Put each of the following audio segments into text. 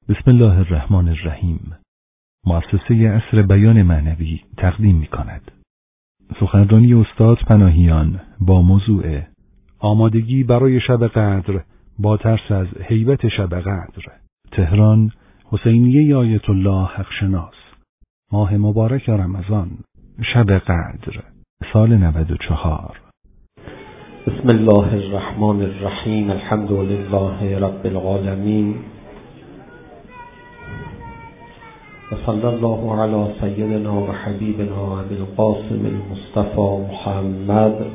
بسم الله الرحمن الرحیم. مؤسسه عصر بیان معنوی تقدیم می‌کند. سخنرانی استاد پناهیان با موضوع آمادگی برای شب قدر با ترس از هیبت شب قدر. تهران، حسینیه آیت الله حقشناس. ماه مبارک رمضان، شب قدر، سال 94. بسم الله الرحمن الرحیم. الحمد لله رب العالمین و صلی الله علی سیدنا و حبیبنا ابی القاسم المصطفى محمد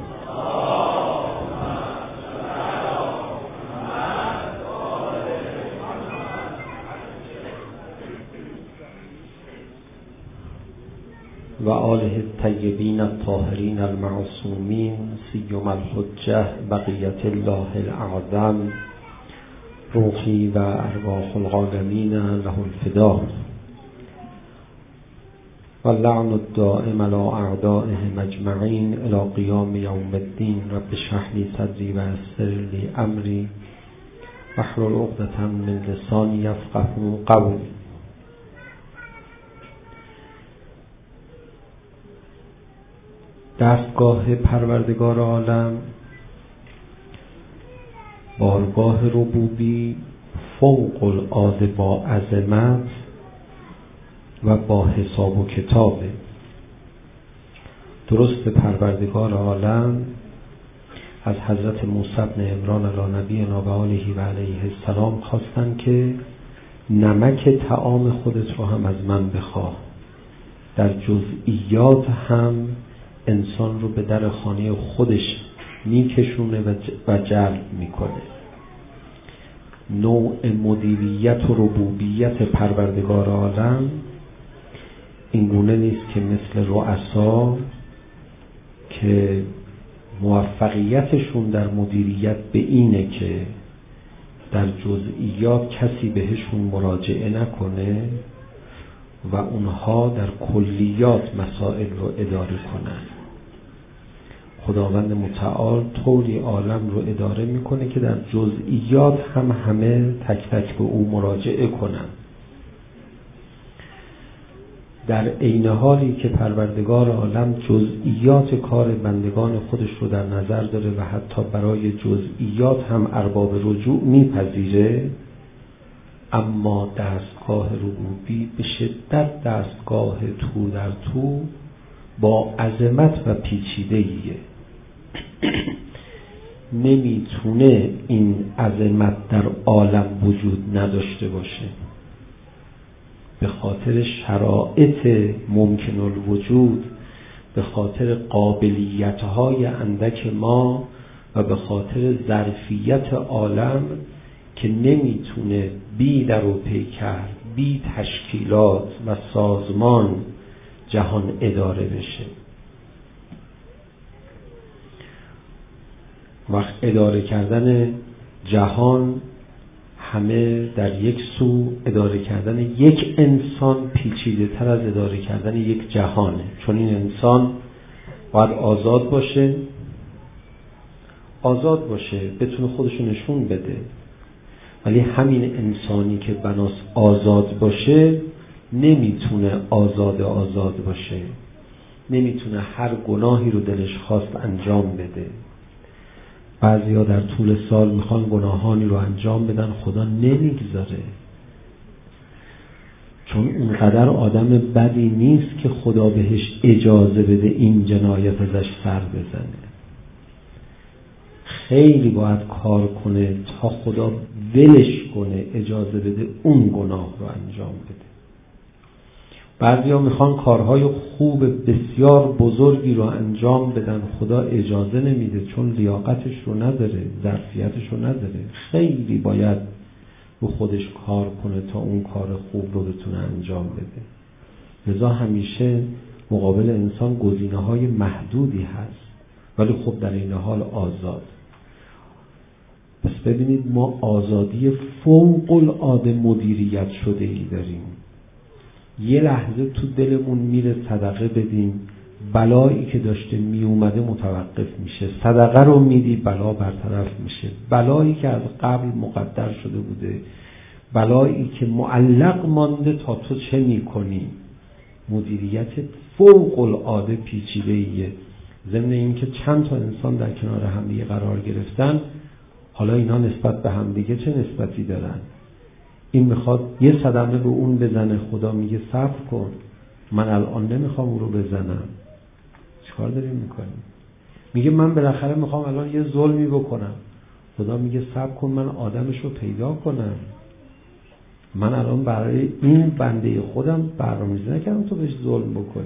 و آله الطیبین الطاهرین المعصومین سیما الحجة بقیة الله الاعظم روحی و ارواح العالمین له الفدا و اللعن الدائم على اعدائهم اجمعین الی قیام یوم الدین. رب اشرح لی صدری و یسر لی امری واحلل عقدة من لسانی یفقهوا قولی. دستگاه پروردگار عالم، بارگاه ربوبی فوق العاده با عظمت و با حساب و کتابه. درست پروردگار عالم از حضرت موسی بن عمران علی نبینا و آله و علیه السلام خواستن که نمک طعام خودت رو هم از من بخواه. در جزئیات هم انسان رو به در خانه خودش میکشونه و جلب میکنه. نوع مدیریت و ربوبیت پروردگار عالم اینگونه نیست که مثل رؤسا که موفقیتشون در مدیریت به اینه که در جزئیات کسی بهشون مراجعه نکنه و اونها در کلیات مسائل رو اداره کنن. خداوند متعال طوری عالم رو اداره میکنه که در جزئیات هم همه تک تک به او مراجعه کنن. در عین حالی که پروردگار عالم جزئیات کار بندگان خودش رو در نظر داره و حتی برای جزئیات هم ارباب رجوع میپذیره، اما دستگاه ربوبی به شدت دستگاه تو در تو با عظمت و پیچیدگیه. نمیتونه این عظمت در عالم وجود نداشته باشه. به خاطر شرایط ممکن الوجود، به خاطر قابلیت‌های اندک ما و به خاطر ظرفیت عالم که نمیتونه بی در و پیکر، بی تشکیلات و سازمان جهان اداره بشه. وقت اداره کردن جهان همه در یک سو، اداره کردن یک انسان پیچیده تر از اداره کردن یک جهانه. چون این انسان باید آزاد باشه، بتونه خودشو نشون بده. ولی همین انسانی که بناس آزاد باشه نمیتونه آزاد باشه، نمیتونه هر گناهی رو دلش خواست انجام بده. بعضیا در طول سال میخوان گناهانی رو انجام بدن، خدا نمیگذاره، چون اونقدر آدم بدی نیست که خدا بهش اجازه بده این جنایت ازش سر بزنه. خیلی باید کار کنه تا خدا ولش کنه، اجازه بده اون گناه رو انجام بده. بعضیا میخوان کارهای خوب بسیار بزرگی رو انجام بدن، خدا اجازه نمیده چون لیاقتش رو نداره، ظرفیتش رو نداره. خیلی باید رو خودش کار کنه تا اون کار خوب رو بتونه انجام بده. لذا همیشه مقابل انسان گزینه‌های محدودی هست، ولی خب در این حال آزاد. پس ببینید ما آزادی فوق العاده مدیریت شده ای داریم. یه لحظه تو دلمون میره صدقه بدیم، بلایی که داشته می اومده متوقف میشه. صدقه رو میدی، بلا برطرف میشه. بلایی که از قبل مقدر شده بوده بلایی که معلق مانده تا تو چه میکنی. مدیریت فوق العاده پیچیده‌ایه. ضمن این که چند تا انسان در کنار همدیگه قرار گرفتن، حالا اینا نسبت به همدیگه چه نسبتی دارن؟ این میخواد یه صدمه به اون بزنه، خدا میگه صبر کن، من الان نمیخوام اون رو بزنم. چیکار داریم میکنیم؟ میگه من بالاخره میخوام الان یه ظلمی بکنم، خدا میگه صبر کن من آدمش رو پیدا کنم. من الان برای این بنده خودم برنامه‌ریزی نکردم تو بهش ظلم بکنی.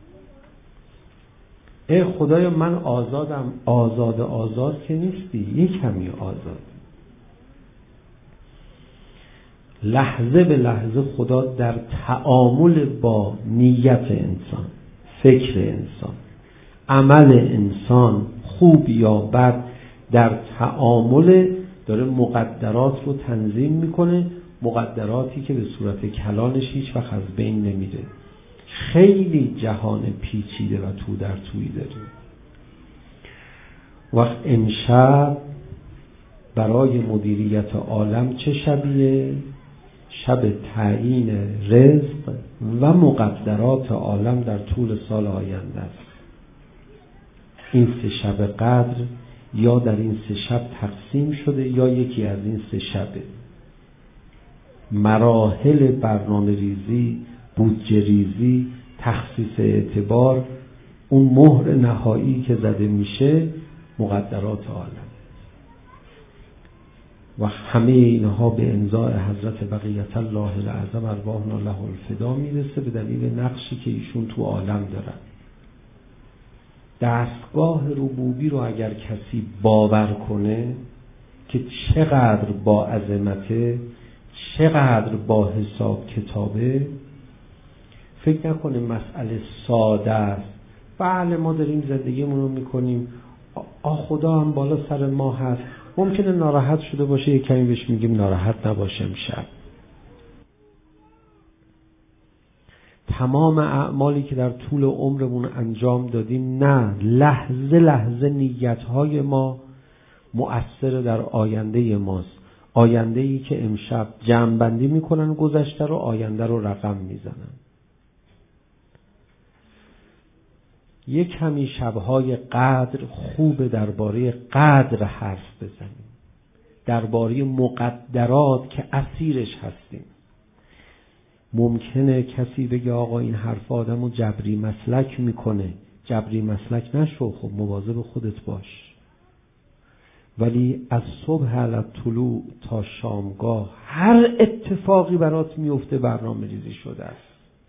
ای خدایا من آزادم. آزاد که نیستی، یک کمی آزاد. لحظه به لحظه خدا در تعامل با نیت انسان، فکر انسان، عمل انسان، خوب یا بد، در تعامل داره مقدرات رو تنظیم میکنه، مقدراتی که به صورت کلانش هیچ وقت از بین نمیره. خیلی جهان پیچیده و تو در تویی داریم. وقت امشب برای مدیریت عالم چه شبیه؟ شب تعیین رزق و مقدرات عالم در طول سال آینده است. این 3 شب قدر یا در این 3 شب تقسیم شده یا یکی از این 3 شبه. مراحل برنامه ریزی، بودجه ریزی، تخصیص اعتبار، اون مهر نهایی که زده میشه مقدرات عالم. و همه اینها به امضای حضرت بقیت الله الاعظم ارواحنا له الفدا میرسه به دلیل نقشی که ایشون تو عالم دارن. دستگاه ربوبی رو اگر کسی باور کنه که چقدر با عظمته، چقدر با حساب کتابه، فکر نکنه مسئله ساده است. بله ما داریم زندگیمون رو میکنیم، خدا هم بالا سر ما هست، ممکنه ناراحت شده باشه، یک کمی بهش میگیم ناراحت نباشه امشب. تمام اعمالی که در طول عمرمون انجام دادیم، نه، لحظه لحظه نیتهای ما مؤثر در آینده ماست. آینده‌ای که امشب جمع‌بندی میکنن گذشته رو، آینده رو رقم میزنن. یک کمی شبهای قدر خوبه درباره قدر حرف بزنیم، درباره مقدرات که اسیرش هستیم. ممکنه کسی بگه آقا این حرف آدمو جبری مسلک میکنه. جبری مسلک نشو، خب مواظب خودت باش. ولی از صبح علی طلوع تا شامگاه هر اتفاقی برات میفته برنامه ریزی شده است.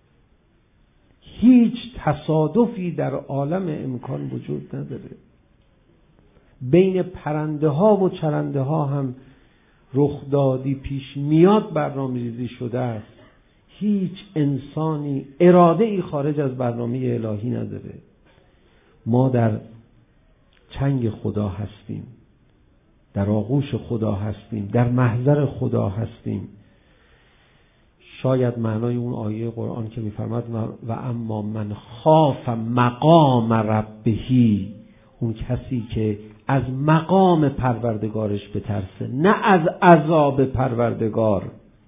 هیچ تصادفی در عالم امکان وجود نداره. بین پرنده ها و چرنده ها هم رخدادی پیش میاد برنامه ریزی شده است. هیچ انسانی اراده ای خارج از برنامه الهی نداره. ما در چنگ خدا هستیم، در آغوش خدا هستیم، در محضر خدا هستیم. شاید معنای اون آیه قرآن که می‌فرماد و اما من خاف مقام ربهی، اون کسی که از مقام پروردگارش بترسه، نه از عذاب پروردگار.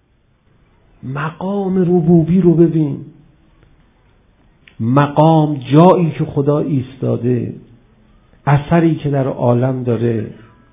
مقام ربوبی رو ببین، مقام جایی که خدا ایستاده، اثری که در عالم داره.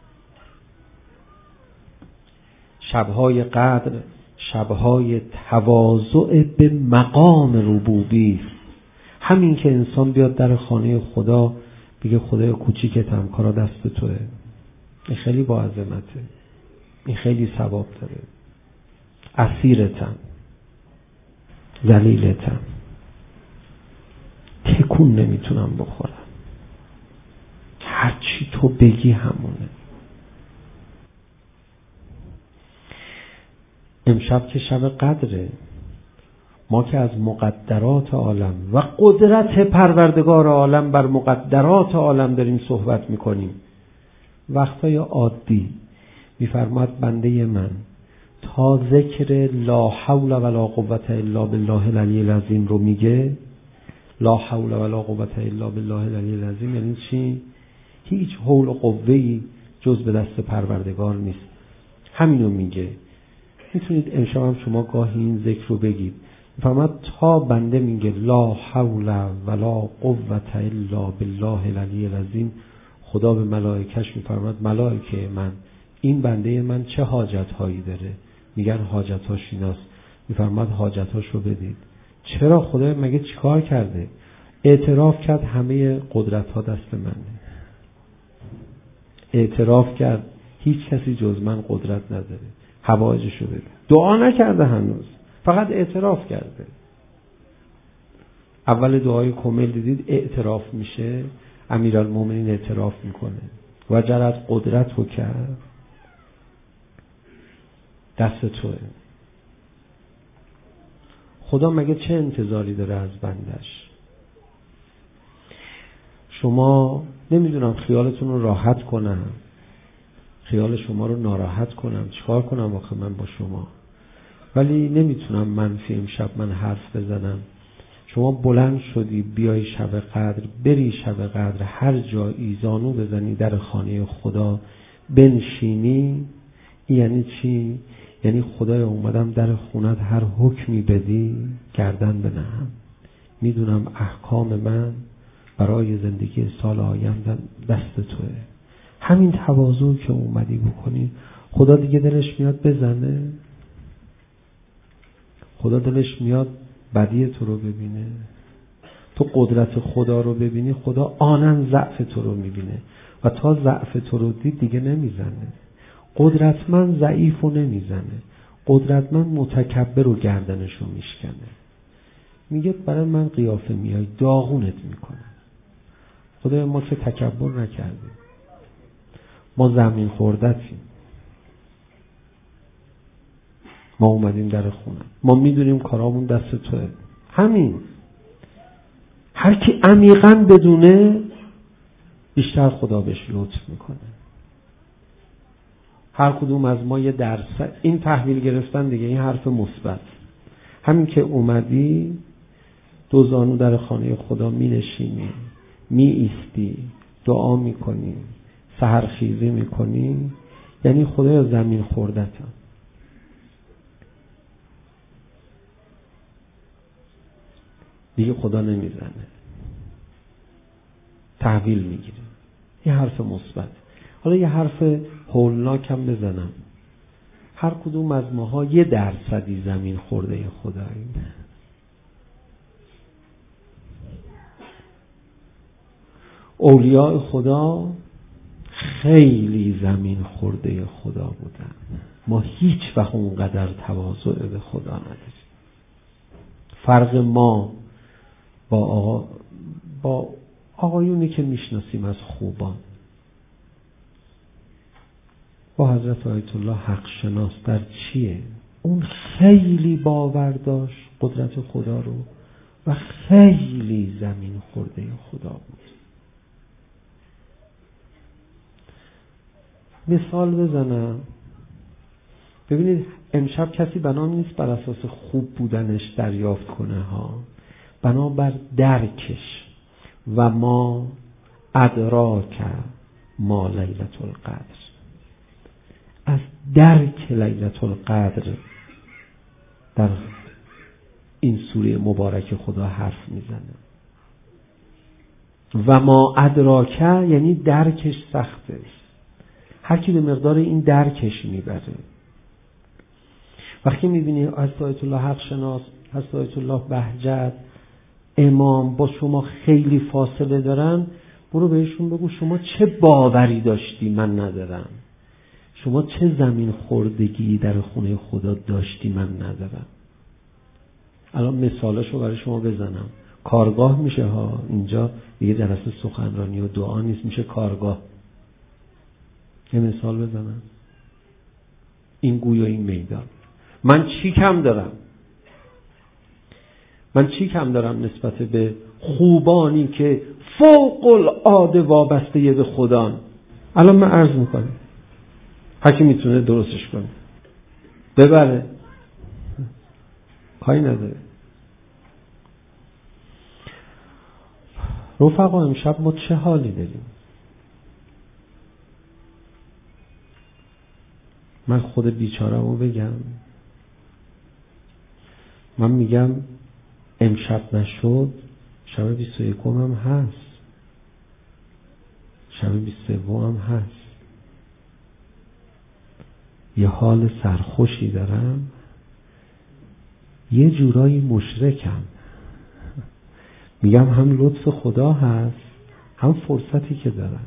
شبهای قدر شبهای تواضع به مقام ربوبی. همین که انسان بیاد در خانه خدا بگه خدای کوچیکتم، کارا دست توه، این خیلی با عظمته، این خیلی ثواب داره. اسیرتم، ذلیلتم، تکون نمیتونم بخورم، هرچی تو بگی همونه. امشب که شب قدره، ما که از مقدرات عالم و قدرت پروردگار عالم بر مقدرات عالم داریم صحبت میکنیم. وقتای عادی میفرماد بنده من تا ذکر لا حول ولا قوة الا بالله العلی العظیم رو میگه. لا حول ولا قوة الا بالله العلی العظیم یعنی چی؟ هیچ حول و قوه‌ای جز به دست پروردگار نیست. همینو میگه. میتونید امشب هم شما گاهی این ذکر رو بگید. میفرماد تا بنده میگه لا حول ولا قوة الا بالله العلی العظیم، خدا به ملائکش میفرماد ملائکه من، این بنده من چه حاجت هایی داره؟ میگن حاجتاش ایناست. میفرماد حاجتاش رو بدید. چرا؟ خدا مگه چیکار کرده؟ اعتراف کرد همه قدرت ها دست منه. اعتراف کرد هیچ کسی جز من قدرت نداره حوائجش رو بده. دعا نکرده هنوز، فقط اعتراف کرده. اول دعای کامل دیدید اعتراف میشه، امیرالمومنین اعتراف میکنه وجرت قدرت رو کرد، دست توه. خدا مگه چه انتظاری داره از بندش؟ شما نمیدونم خیالتون رو راحت کنم، خیال شما رو ناراحت کنم، چیکار کنم آخه من با شما، ولی نمیتونم منفی امشب من حرف بزنم. شما بلند شدی بیای شب قدر، بری شب قدر هر جایی زانو بزنی در خانه خدا بنشینی، یعنی چی؟ یعنی خدایا اومدم در خونت هر حکمی بدی گردن بنهم، میدونم احکام من برای زندگی سال آینده دست توه. همین تواضع که اومدی بکنی خدا دیگه دلش میاد بزنه؟ خدا دلش میاد بدی تو رو ببینه؟ تو قدرت خدا رو ببینی، خدا آنن ضعف تو رو میبینه و تا ضعف تو رو دید دیگه نمیزنه. قدرتمند ضعیف رو نمیزنه، قدرتمند متکبر رو گردنش رو میشکنه. میگه برای من قیافه میای داغونت میکنم. خدای ما که تکبر نکردیم، ما زمین خوردتیم، ما اومدیم در خونه، ما میدونیم کارامون دست توه. همین. هر کی عمیقاً بدونه بیشتر خدا بهش لطف میکنه. هر کدوم از ما یه درصد این تحویل گرفتن دیگه، این حرف مثبت. همین که اومدی دو زانو در خانه خدا می نشینی، می ایستی، دعا می کنی، سحرخیزی می کنی، یعنی خدایا زمین خوردتم. دیگه خدا نمیزنه، تحویل میگیره. یه حرف مثبت. حالا یه حرف هولناک هم بزنم. هر کدوم از ماها 1% زمین خورده خداییم. اولیاء خدا خیلی زمین خورده خدا بودن. ما هیچ وقت اونقدر تواضع به خدا نداریم. فرق ما با آقایونی که میشناسیم از خوبان، با حضرت آیت الله حق شناس در چیه؟ اون خیلی باور داشت قدرت خدا رو و خیلی زمین خورده خدا بود. مثال بزنم. ببینید امشب کسی بنا نیست بر اساس خوب بودنش دریافت کنه ها، بنابر درکش. و ما ادراک ما لیلة القدر، از درک لیلة القدر در این سوره مبارک خدا حرف میزنه. و ما ادراک یعنی درکش سخته، هر کی به مقدار این درکش میبره. وقتی میبینی حضرت آیت الله حق شناس، حضرت آیت الله بهجت، امام با شما خیلی فاصله دارن، برو بهشون بگو شما چه باوری داشتی من ندارم، شما چه زمین خوردگی در خونه خدا داشتی من ندارم. الان مثالاشو برای شما بزنم. کارگاه میشه ها، اینجا دیگه جلسه سخنرانی و دعا نیست، میشه کارگاه. یه مثال بزنم. این گویا این میدان. من چی کم دارم؟ من چی کم دارم نسبت به خوبانی که فوق العاده وابسته به خدا؟ الان من عرض میکنم، هر کی میتونه درستش کنه ببره، کاری نداره. رفقا امشب ما چه حالی داریم؟ من خود بیچاره‌مو بگم، من میگم امشب نشد، شب 21 هم هست، شب 23 هم هست. یه حال سرخوشی دارم، یه جورایی مشرکم. میگم هم لطف خدا هست، هم فرصتی که دارم.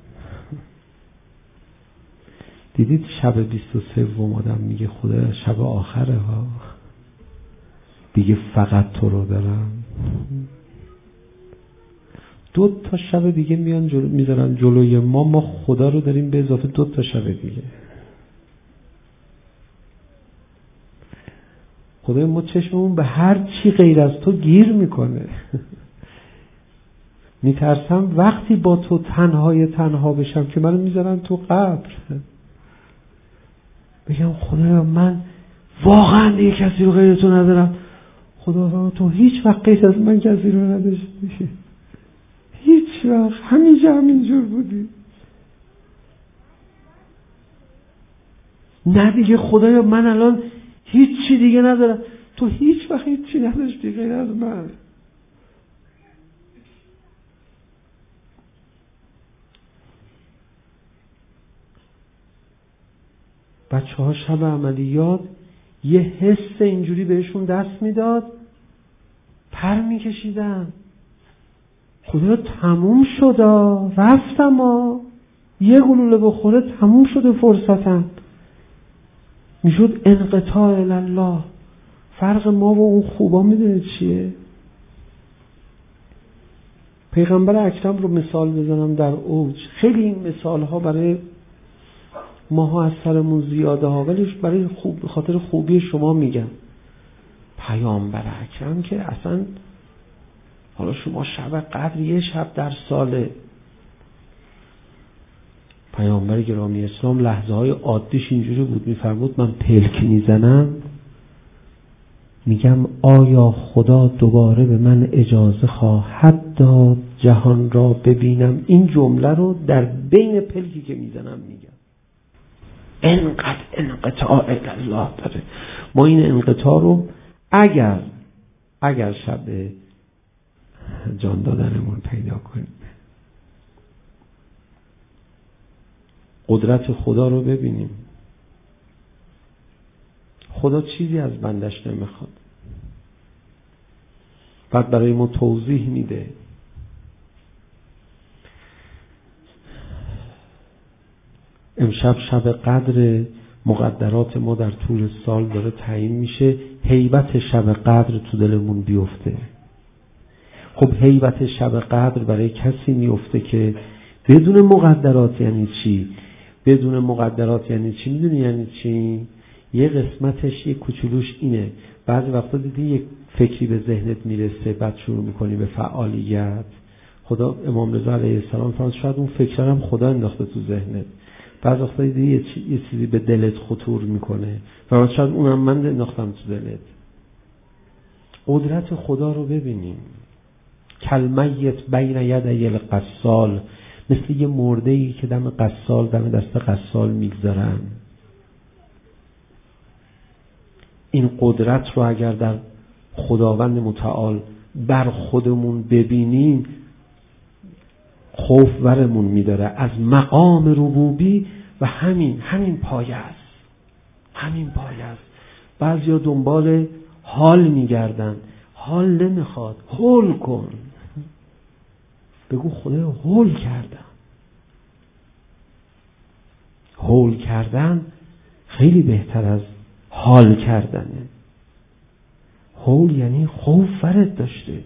دیدید شب 23 آدم میگه خدا شب آخره ها، دیگه فقط تو رو دارم. 2 تا شب دیگه میان میذارن جلوی ما خدا رو داریم به اضافه 2 تا شب دیگه. خدای ما چشممون به هر چی غیر از تو گیر میکنه. میترسم وقتی با تو تنها بشم که منو میذارن تو قبر، بگم خدایا من واقعا دیگه کسی رو غیر تو ندارم. خدا تو هیچ وقت غیر از من کسی رو نداشتی، هیچ وقت همینجور بودی. نه دیگه خدایا من الان هیچی دیگه ندارم، تو هیچ وقت هیچی نداشتی غیر از من. بچه‌ها شب عملیات یه حس اینجوری بهشون دست میداد، پر میکشیدن. خدا تموم شد، رفتم، یه گلوله بخوره تموم شده فرصتم. میشد انقطاع الله. فرق ما و اون خوبا میدونه چیه؟ پیغمبر اکرم رو مثال بزنم در اوج. خیلی این مثال ها برای ماها از سرمون زیاده ها، ولی برای خاطر خوبی شما میگم. پیامبر اکرم که اصلا، حالا شما شب قدر یه شب در ساله، پیامبر گرامی اسلام لحظه های عادیش اینجوری بود، میفرمود من پلک میزنم میگم آیا خدا دوباره به من اجازه خواهد داد جهان را ببینم؟ این جمله رو در بین پلکی که میزنم میگم. انقدر انقطاع الله داره. ما این انقطاع رو اگر شب جان دادنمون پیدا کنیم، قدرت خدا رو ببینیم. خدا چیزی از بندش نمیخواد، بعد برای ما توضیح میده. امشب شب قدر، مقدرات ما در طول سال داره تعیین میشه. هیبت شب قدر تو دلمون بیفته. خب هیبت شب قدر برای کسی میفته که بدون مقدرات یعنی چی؟ بدون مقدرات یعنی چی؟ میدونی یعنی چی؟ یه قسمتش، یه کوچولوش اینه. بعضی وقتا دیدی یک فکری به ذهنت میرسه، بعد شروع میکنی به فعالیت. خدا، امام رضا علیه السلام فرمود شاید اون فکر هم خدا انداخته تو ذهنت. بعضی وقتا دیدی یه چیزی به دلت خطور میکنه، فرمود شاید اونم من انداختم تو دلت. قدرت خدا رو ببینیم. کلمیت بین یدی القصال، مثل یه مرده‌ای که دم دست قصال میگذارن. این قدرت رو اگر در خداوند متعال بر خودمون ببینیم، خوف ورمون میداره از مقام ربوبی. و همین پایه است. بعضیا دنبال حال میگردن. حال نمیخواد، هول کن. بگو خدا هول کردم. هول کردن خیلی بهتر از حال کردنه. هول یعنی خوف ورد داشته.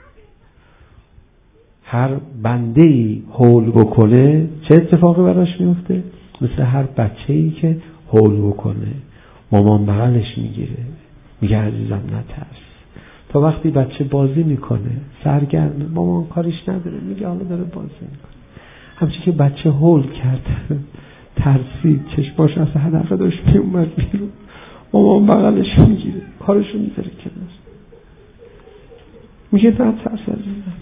هر بنده‌ای هول بکنه چه اتفاقی براش میفته؟ مثل هر بچه‌ای که هول بکنه مامان بغلش میگیره، میگه عزیزم نترس. تا وقتی بچه بازی میکنه سرگرمه، مامان کاریش نداره، میگه حالا داره بازی میکنه. همچنین که بچه هول کرد، ترسید، چشماش از حدقه داشت میومد بیرون، مامان بغلش میگیره، کارشو میذاره کنار، میگه نترس عزیزم.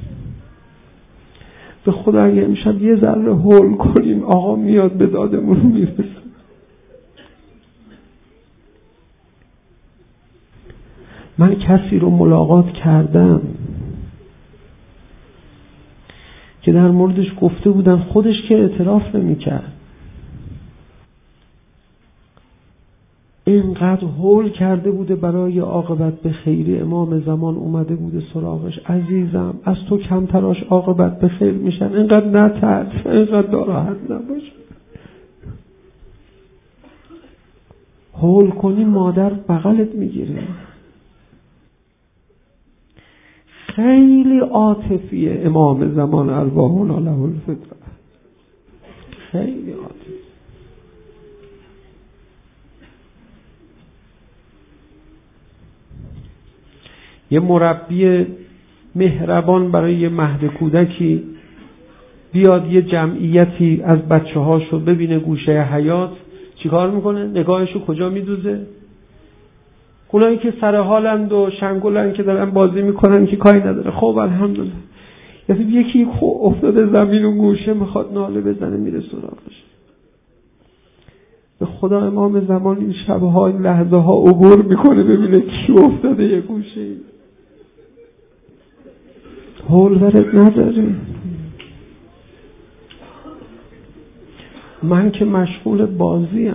به خدا اگه امشب یه ذره هول کنیم آقا میاد به دادمون میرسه. من کسی رو ملاقات کردم که در موردش گفته بودن، خودش که اعتراف نمی‌کرد، اینقدر هول کرده بوده برای عاقبت به خیری. امام زمان اومده بوده سراغش، عزیزم از تو کمتراش عاقبت به خیر میشن، اینقدر نترس، اینقدر ناراحت نباش، هول کنی مادر بغلت میگیره. خیلی عاطفیه امام زمان ارواحنا له الفداء، خیلی عاطفی. یه مربی مهربان برای یه مهد کودکی بیاد یه جمعیتی از بچه هاشو ببینه گوشه حیات، چیکار میکنه؟ نگاهشو کجا میدوزه؟ اونایی که سر حالند و شنگولن که دارن بازی میکنن که کاری نداره، خب الحمدلله. یکی افتاده زمین و گوشه میخواد ناله بزنه، میره سراغش. به خدا امام زمان این شبها، این لحظه ها عبور میکنه ببینه کی افتاده یه گوشه. حول برد نداره. من که مشغول بازیم.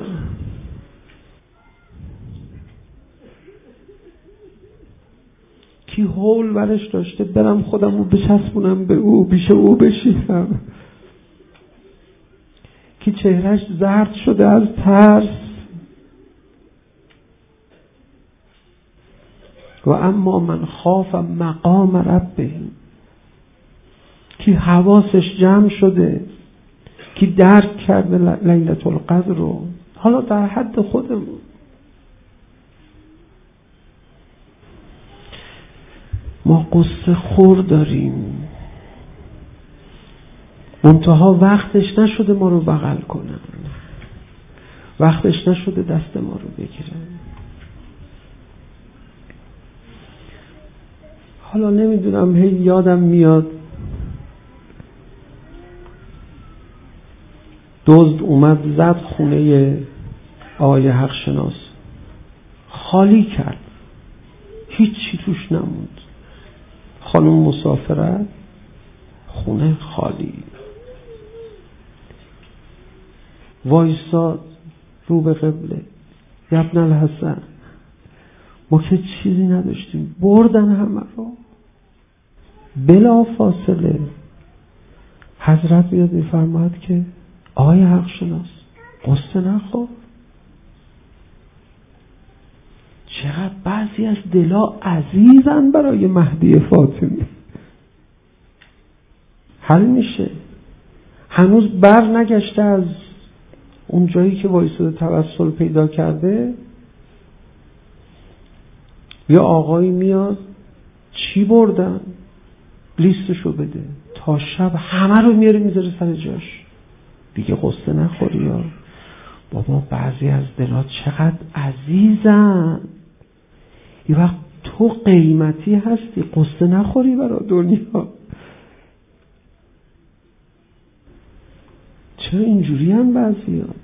کی حول برش داشته برم خودم رو بچسبونم به او، پیش او بشینم؟ کی چهرش زرد شده از ترس و اما من خاف مقام ربه، کی حواسش جمع شده، کی درک کرده لیلة القدر رو. حالا در حد خودمون ما قصه خور داریم، منتها وقتش نشده ما رو بغل کنن، وقتش نشده دست ما رو بگیرن. حالا نمیدونم، هی یادم میاد دزد اومد زد خونه آقای حق شناس، خالی کرد، هیچی توش نموند. خانم مسافرت، خونه خالی. وایساد رو به قبله، ابن الحسن ما که چیزی نداشتیم، بردن همه رو. بلا فاصله حضرت میاد میفرماید که آقای حق شناس قصه نخور. چقدر بعضی از دلا عزیزن برای مهدی فاطمی. حل میشه. هنوز بر نگشته از اون جایی که وایساده توسل پیدا کرده. یه آقایی میاد، چی بردن؟ لیستشو بده. تا شب همه رو میاره میذاره سر جاش. دیگه قصه نخوری یا بابا. بعضی از دلا چقدر عزیزن. یه وقت تو قیمتی هستی، قصه نخوری برای دنیا. چرا اینجوری هم بعضی ها؟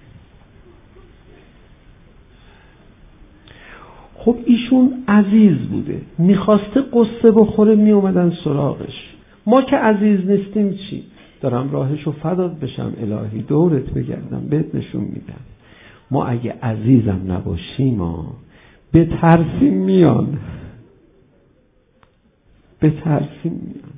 خب ایشون عزیز بوده، میخواسته قصه بخوره، میومدن سراغش. ما که عزیز نیستیم چی؟ دارم راهشو فدات بشم الهی، دورت بگردم بهت نشون میدم. ما اگه عزیزم نباشیم ما به ترسیم میان، به ترسیم میان.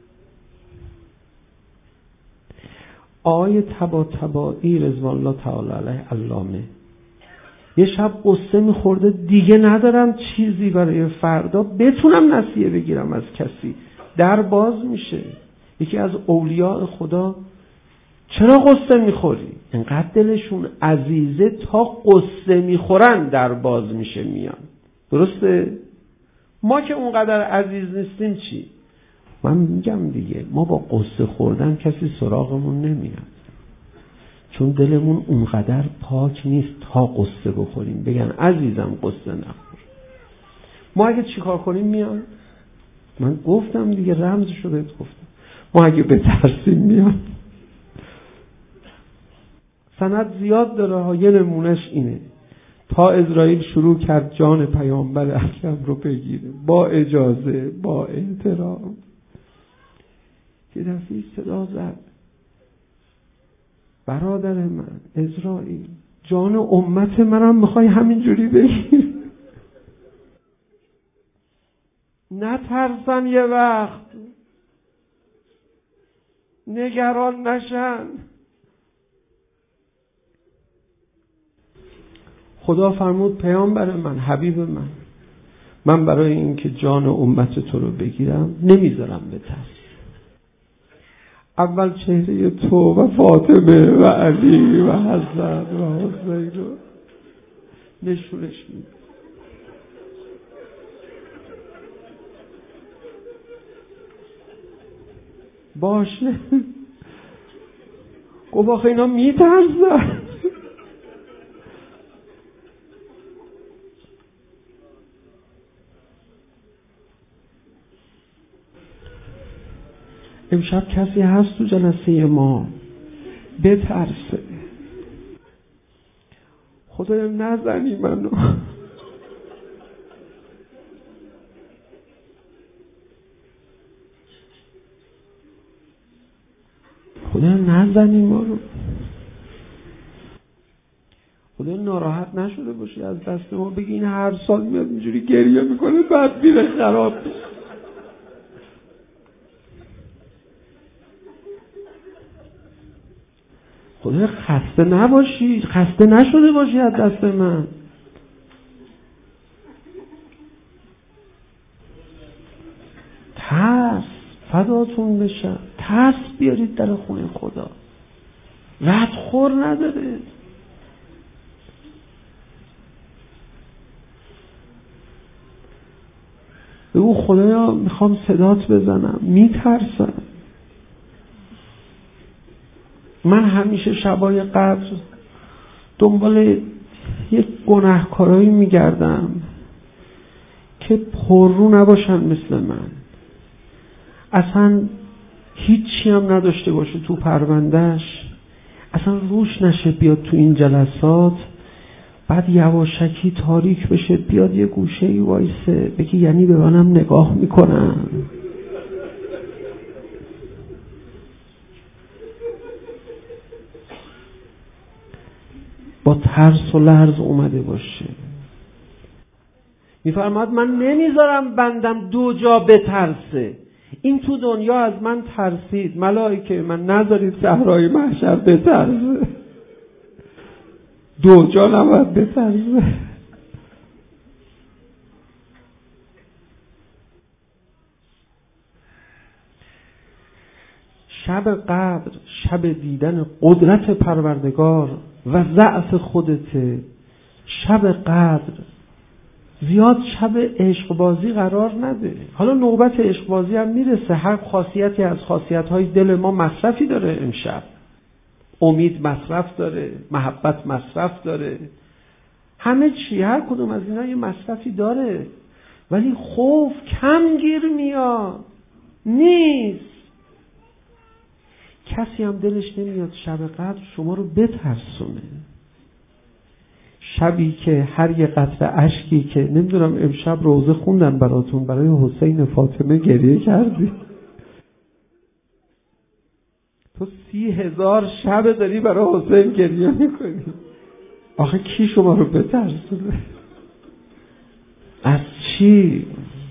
آقای طباطبایی رضوان الله تعالی علیه علامه یه شب قصه میخورده، دیگه ندارم چیزی برای فردا بتونم نصیحه بگیرم از کسی. در باز میشه. یکی از اولیاء خدا چرا قصه میخوری؟ اینقدر دلشون عزیزه تا قصه میخورن در باز میشه میان. درسته؟ ما که اونقدر عزیز نیستیم چی؟ من میگم دیگه ما با قصه خوردن کسی سراغمون نمیاد، چون دلمون اونقدر پاک نیست تا قصه بخوریم بگن عزیزم قصه نخور. ما اگه چیکار کنیم میان. من گفتم دیگه، رمز شده گفتم، ما اگه بترسیم میان. سند زیاد داره ها. یه نمونش اینه، تا اسرائیل شروع کرد جان پیامبر اکرم رو بگیره، با اجازه، با احترام. یه دفعه صدا زد: برادر من اسرائیل، جان امت منم میخوای همینجوری بگیری؟ نترسن، یه وقت نگران نشن. خدا فرمود پیامبر من، حبیب من برای اینکه جان امت تو رو بگیرم نمیذارم بترس. اول چهره تو و فاطمه و علی و حسن و حسین رو نشونش میده. باشه. گفت آخه اینا میترسن. امشب کسی هست تو جلسه ما بترسه؟ خدایا نزنی منو. خدایا نزنی ما رو. خدایا ناراحت نشده باشی از دست ما، بگی این هر سال میاد اینجوری گریه میکنه بعد میره خراب. خدایا خسته نباشی، خسته نشده باشی از دست من. ترس فداتون بشم، ترس بیارید در خونه خدا، ردخور نداره. بگو خدایا میخوام صدات بزنم، میترسم. من همیشه شبای قدر دنبال یک گناهکارایی میگردم که پررو نباشن مثل من، اصلا هیچی هم نداشته باشه تو پروندهش، اصلا روش نشه بیاد تو این جلسات، بعد یواشکی تاریک بشه بیاد یه گوشه‌ای وایسه بگی یعنی به منم نگاه میکنن. با ترس و لرز اومده باشه. میفرماد من نمیذارم بندم دو جا بترسه. این تو دنیا از من ترسید، ملائکه من نذارید صحرای محشر بترسه. دو جا نباید بترسه. شب قدر شب دیدن قدرت پروردگار و ضعف خودته. شب قدر زیاد شب عشق بازی قرار نده. حالا نوبت عشق بازی هم میرسه، هر خاصیتی از خاصیت‌های دل ما مصرفی داره. امشب امید مصرف داره، محبت مصرف داره، همه چی، هر کدوم از اینا یه مصرفی داره. ولی خوف کم گیر میاد نیست. کسی هم دلش نمیاد شب قدر شما رو بترسونه. شبی که هر یه قطره اشکی که نمیدونم امشب روزه خوندن براتون، برای حسین فاطمه گریه کردی. تو 30,000 شب داری برای حسین گریه میکنی. آخه کی شما رو بترسونه؟ از چی؟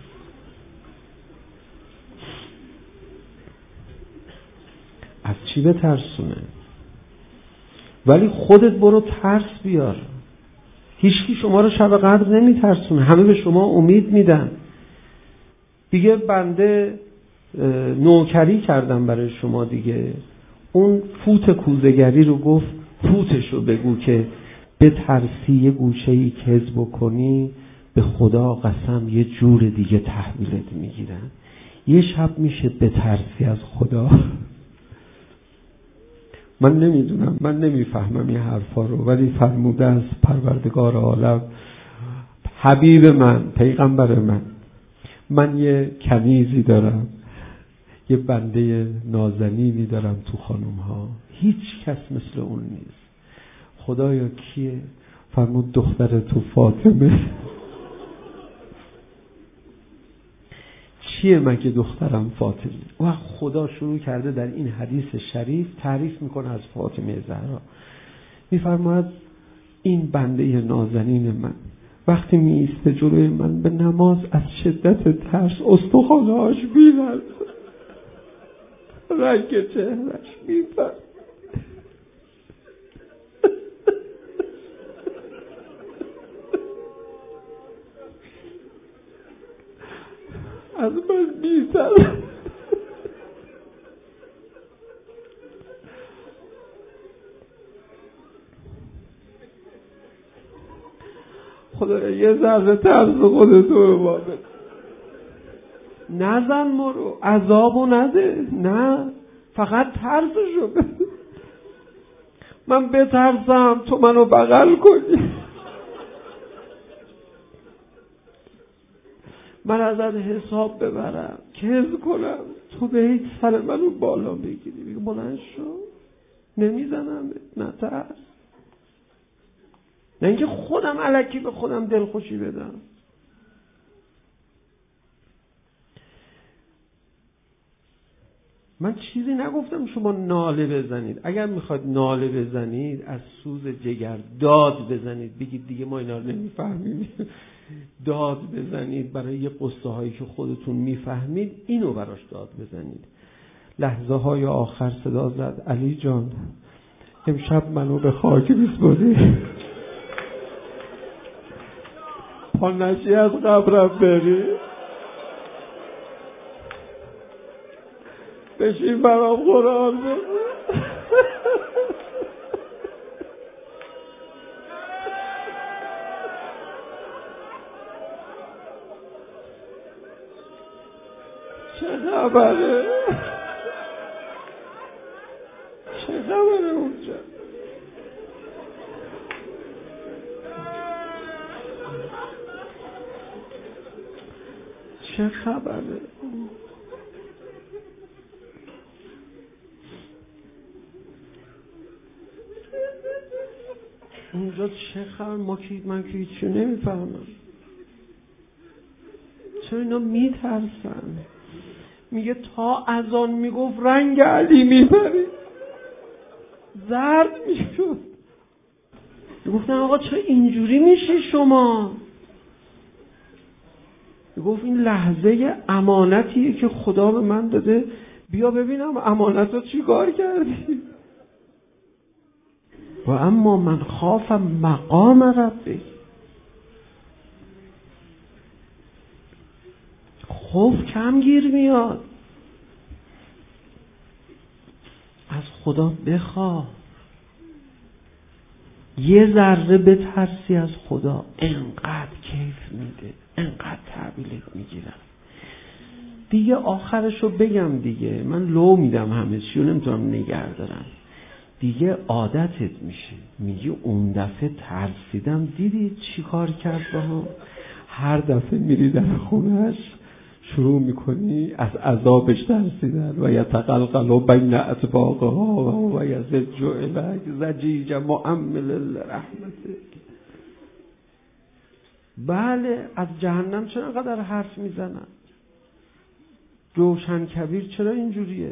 از چی بترسونه؟ ولی خودت برو ترس بیار. هیچکی شما رو شب قدر نمیترسونه، همه به شما امید میدن. دیگه بنده نوکری کردم برای شما دیگه. اون فوت کوزه‌گری رو گفت فوتشو بگو که بترسی یه گوشه‌ای کذب بکنی، به خدا قسم یه جور دیگه تحویلت میگیرن. یه شب میشه بترسی از خدا. من نمیدونم، من نمیفهمم این حرفا رو، ولی فرموده است پروردگار عالم، حبیب من، پیغمبر من یه کنیزی دارم، یه بنده نازنینی دارم تو خانوم ها، هیچ کس مثل اون نیست. خدایا کیه؟ فرمود دختر تو فاطمه. چیه مگه دخترم فاطمه؟ و خدا شروع کرده در این حدیث شریف تعریف میکنه از فاطمه زهرا. میفرماید این بنده نازنین من وقتی میایسته جلوی من به نماز از شدت ترس استخوان‌هاش می‌لرزه، رنگ چهرش میپره. از من می‌تره. خدا یه ذره ترس خودتو به ما بده. نزن ما رو، عذابو نده، نه فقط ترسشو بده. من بترسم تو منو بغل کنی، من ازت حساب ببرم، کذب کنم، تو به سر منو بالا بگیری، بگی بلند شو، نمیزنم، نه ترس. نه اینکه خودم الکی به خودم دلخوشی بدم. من چیزی نگفتم شما ناله بزنید. اگر میخواید ناله بزنید از سوز جگر داد بزنید، بگید دیگه ما اینا رو نمیفهمیم، داد بزنید برای یه قصه هایی که خودتون میفهمید، اینو براش داد بزنید. لحظه های آخر صدا زد علی جان امشب منو به خاک بسپاری، پا نشی از قبرم بری، بشین برام قرآن بخون. چه خبره؟ چه خبره اونجا؟ چه خبره؟ اونجا چه خبر؟ من که هیچی نمیفهمم. چرا اینا میترسن؟ میگه تا اذان میگفت رنگ علی میپرید، زرد میشد. میگفتن آقا چرا اینجوری میشی شما؟ میگفت این لحظه امانتیه که خدا به من داده، بیا ببینم امانت رو چی کار کردی. و اما من خاف مقام ربی، خوف کم گیر میاد. از خدا بخواه، یه ذره بترسی از خدا، انقدر کیف میده، انقدر تحویلت میگیرم. دیگه آخرشو بگم دیگه، من لو میدم همه چیو، نمیتونم نگه دارم. دیگه عادتت میشه، میگی اون دفعه ترسیدم، دیدی چی کار کرد با هم؟ هر دفعه میری در خونش شروع میکنی از عذابش ترسیدن. و یتقلقل بین اطباقها و یزج الیک زجیج معمل لرحمتک. بله از جهنم چرا اینقدر حرف میزنن؟ جوشن کبیر چرا اینجوریه؟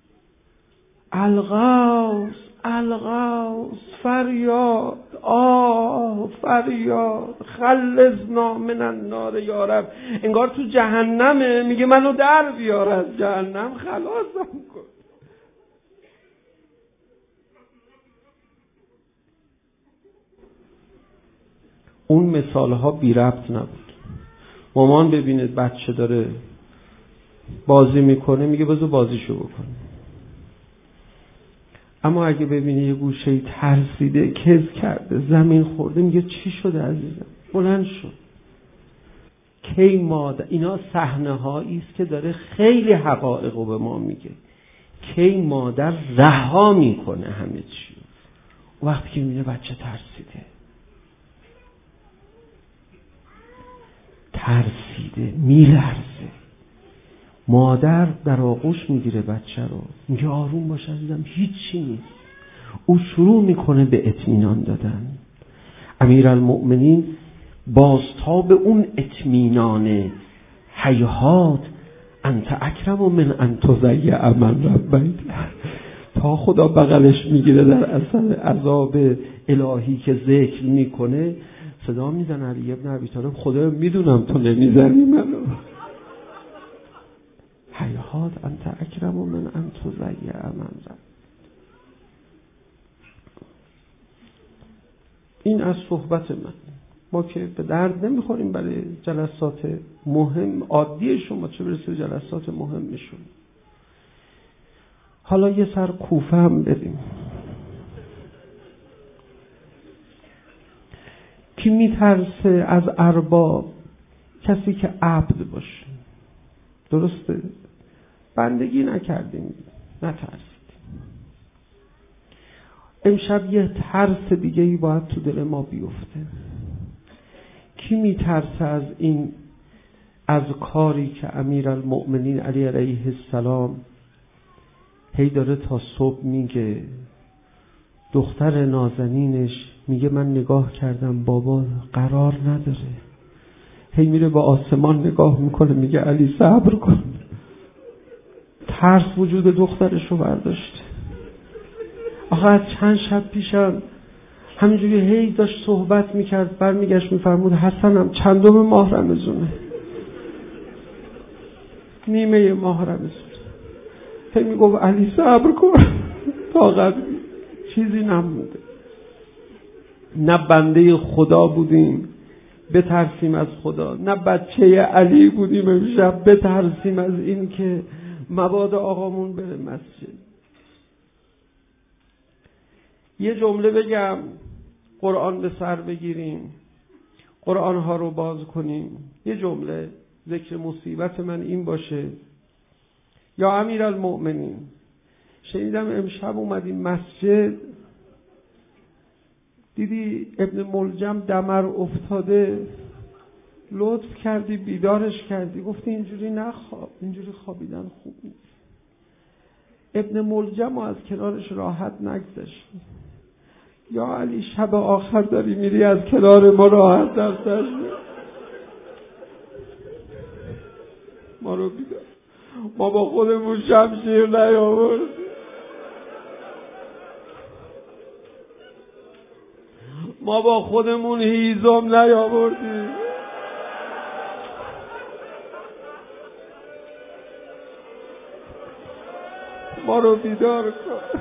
الغوث الغوث، فریاد، آه فریاد، خلصنا من النار یا رب. انگار تو جهنمه، میگه منو در بیار از جهنم، خلاصم کن. اون مثال ها بی ربط نبود. مامان ببینید بچه داره بازی میکنه، میگه بذار بازیشو بکنه. اما اگه ببینی یه گوشه ترسیده، کز کرده، زمین خورده، میگه چی شده عزیزم؟ بلند شد. کی مادر، اینا صحنه هایی است که داره خیلی حقایق رو به ما میگه. کی مادر رها میکنه همه چی وقتی که میبینه بچه ترسیده، میلرزه. مادر در آغوش میگیره بچه رو، میگه آروم باش عزیزم، هیچی نیست. او شروع میکنه به اطمینان دادن. امیرالمؤمنین بازتاب اون اطمینان هیهات انت اکرم من ان تضیع من ربیت، تا خدا بغلش میگیره در اثر عذاب الهی که ذکر میکنه، صدا میزنه علی ابن ابی طالب خدا میدونم تو نمیزنی منو، هیهات انت اکرم من ان تضیع من ربیت. این از صحبت من. ما که به درد نمیخوریم برای جلسات مهم عادی شما، چه برسه جلسات مهم میشون. حالا یه سر کوفه هم بریم. کی میترسه از ارباب؟ کسی که عبد باشه. درسته؟ بندگی نکردیم، نترسید. امشب یه ترس دیگه ای باید تو دل ما بیفته. کی میترسه از این، از کاری که امیرالمؤمنین علی علیه السلام هی داره تا صبح میگه؟ دختر نازنینش میگه من نگاه کردم بابا قرار نداره، هی میره با آسمان نگاه میکنه میگه علی صبر کن. ترس وجود دخترشو برداشته. آخه از چند شب پیشم همینجوری هی داشت صحبت میکرد، برمیگشت میفرمود حسنم چندم ماه رمضونه؟ نیمه ماه رمضون. هی میگفت علی صبر کن، طاقت چیزی نمونده. نه بنده خدا بودیم بترسیم از خدا، نه بچه علی بودیم امشب بترسیم از این که مبادا آقامون بره مسجد. یه جمله بگم، قرآن به سر بگیریم، قرآن ها رو باز کنیم. یه جمله ذکر مصیبت من این باشه: یا امیرالمؤمنین، شنیدم امشب اومدیم مسجد دیدی ابن ملجم دمر افتاده، لطف کردی بیدارش کردی، گفتی اینجوری نخواب، اینجوری خوابیدن خوب نیست. ابن ملجم از کنارش راحت نگذشت. یا علی شب آخر داری میری از کنار ما راحت نگذشت، ما رو بیدار. ما با خودمون شمشیر نیاوردیم، ما با خودمون هیزم نیاوردیم. ما رو بیدار کن.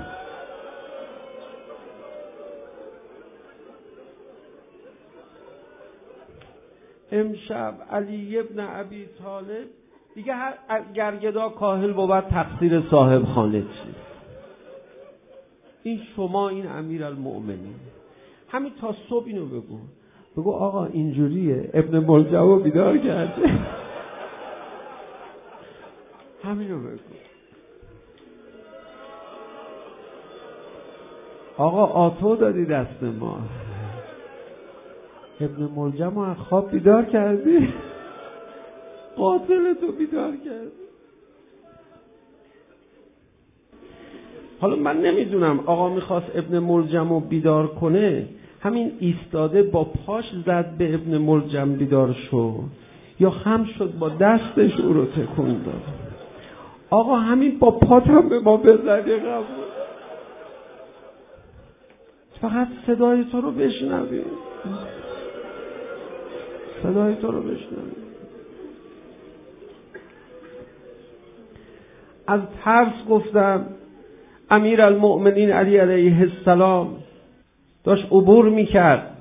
امشب علی ابن ابی طالب دیگه هر گرگدا کاهل بود تقصیر صاحب خانه چیست؟ این شما، این امیرالمؤمنین، همین تا صبح اینو بگو آقا اینجوریه، ابن ملجم بیدار کرده. همینو بگو آقا آتو دادی دست ما، ابن ملجم از خواب بیدار کردی، قاتل تو بیدار کردی. حالا من نمیدونم آقا میخواست ابن ملجم رو بیدار کنه، همین ایستاده با پاش زد به ابن ملجم بیدار شد، یا خم شد با دستش او رو تکون داد. آقا همین با پات هم به ما بزنی قبول، فقط صدای تو رو بشنوی، صدای تو رو بشنوی. از ترس گفتم امیرالمؤمنین علی علیه السلام داشت عبور میکرد،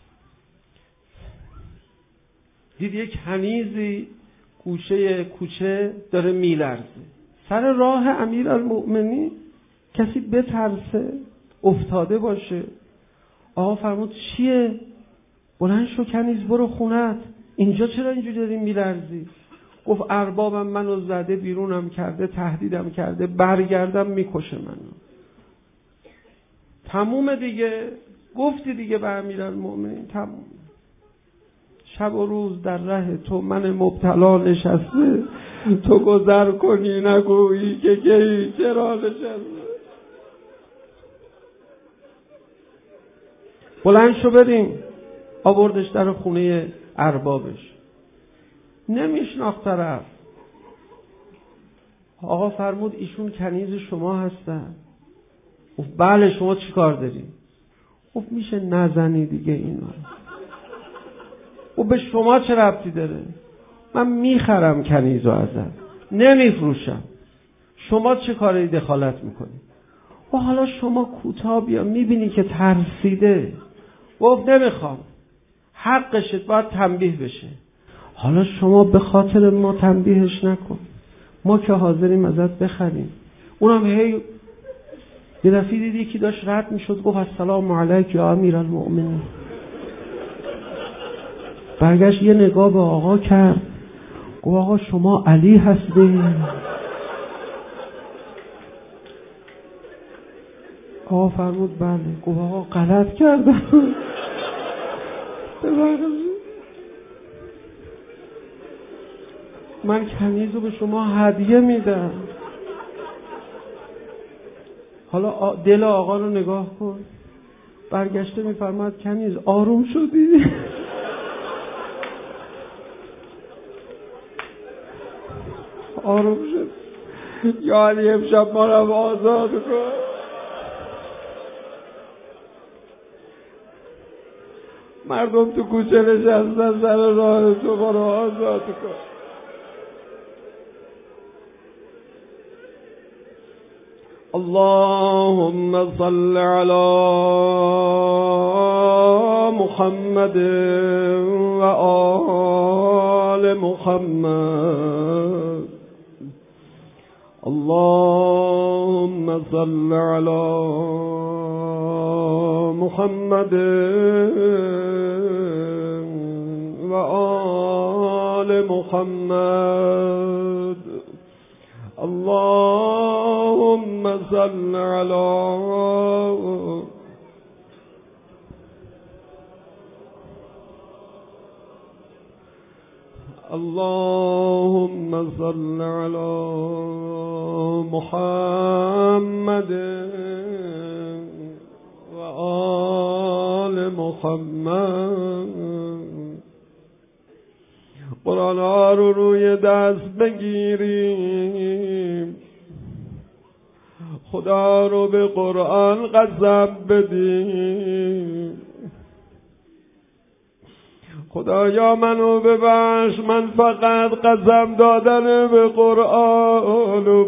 دید یک کنیزی گوشه کوچه داره میلرزه سر راه امیرالمؤمنین. کسی بترسه افتاده باشه؟ آقا فرمود چیه؟ بلند شو کنیز برو خونت، اینجا چرا اینجوری داری میلرزی؟ گفت اربابم منو زده بیرونم کرده، تهدیدم کرده، برگردم میکشه منو. تموم دیگه، گفتی دیگه به امیرالمؤمنین، تموم. شب و روز در ره تو من مبتلا نشسته، تو گذر کنی نگویی که کی چرا نشسته. بلند شو بریم. آوردش در خونه اربابش، نمیشناخت طرف. آقا فرمود ایشون کنیز شما هستن. گفت بله، شما چی کار داری؟ گفت میشه نزنی دیگه اینو. و به شما چه ربطی داره؟ من میخرم کنیزو ازت، نمیفروشم. شما چه کاری دخالت میکنی؟ و حالا شما کوتاه بیا، میبینی که ترسیده. گفت نمیخوام، حقشت، باید تنبیه بشه. حالا شما به خاطر ما تنبیهش نکن، ما که حاضریم ازت بخریم. اونم هی یه دفعه دید یکی داشت رد میشد، گفت السلام علیک یا امیرالمؤمنین. برگشت یه نگاه به آقا کرد، گفت آقا شما علی هستی؟ آقا فرمود بله. گفت آقا غلط کردم، ببخشید، من کنیزو به شما هدیه میدم. حالا دل آقا رو نگاه کن، برگشته میفرماد کنیز آروم شدی؟ آروم شد. یا علی امشب ما رو آزاد کن. مردم تو کوچه نشستن، سر راه تو ما رو آزاد کن. اللهم صل على محمد و آل محمد. اللهم صل على محمد و آل محمد. اللهم صل على اللهم صل على محمد و آل محمد. قرآن ها رو روی دست بگیریم، خدا رو به قرآن قسم بدیم. خدایا منو ببخش، من فقط قسم دادن به قرآن و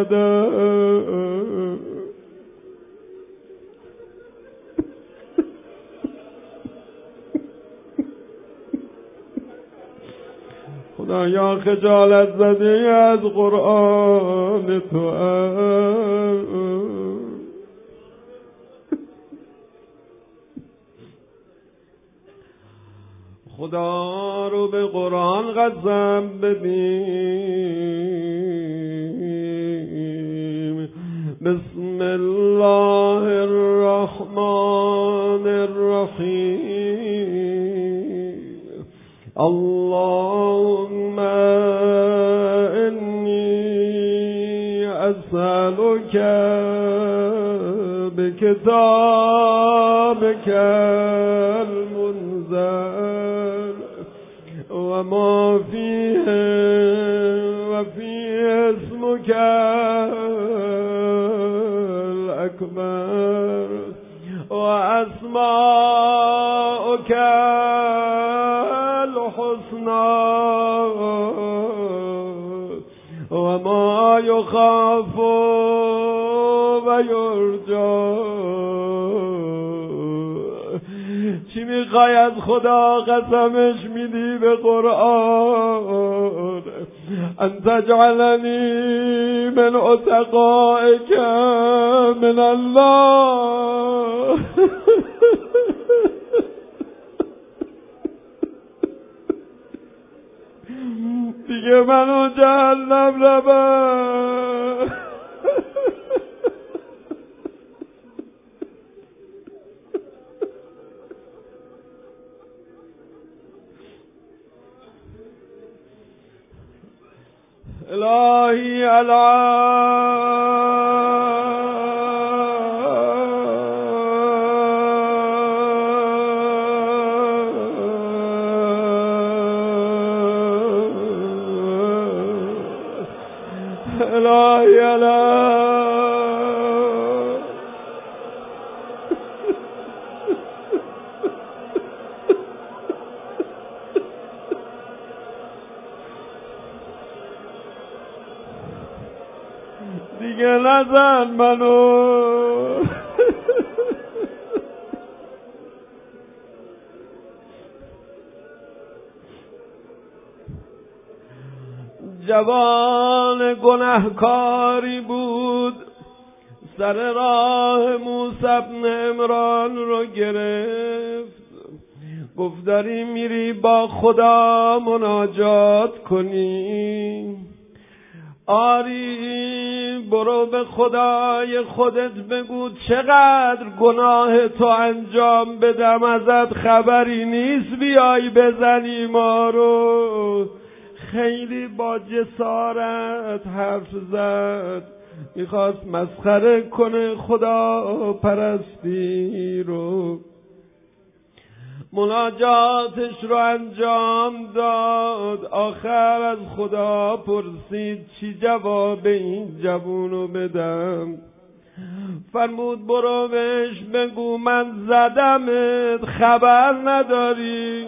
بلدم. خدایا خجالت زده از قرآن تو خدا رو به قرآن قسم بدیم. بسم الله الرحمن الرحیم. اللهم انی اسألک بکتابک المنزل و ما فیه و فی اسمک الاکبر و اسماؤک الحسنى و ما یخاف و یرجا. چی میخوای از خدا قسمش میدی به قرآن؟ ان تجعلنی من عتقائک من الله. دیگه منو جهنم نبر. الهی الهی الهی دیگه نزن منو. جوان گناهکاری بود، سر راه موسی بن عمران رو گرفت، گفت داری میری با خدا مناجات کنی؟ آری، برو به خدای خودت بگو چقدر گناه تو انجام بدم، ازت خبری نیست بیای بزنی ما رو. خیلی با جسارت حرف زد، میخواست مسخره کنه خدا پرستی رو. مناجاتش رو انجام داد، آخر از خدا پرسید چی جواب این جوونو بدم؟ فرمود برو بهش بگو من زدمت خبر نداری.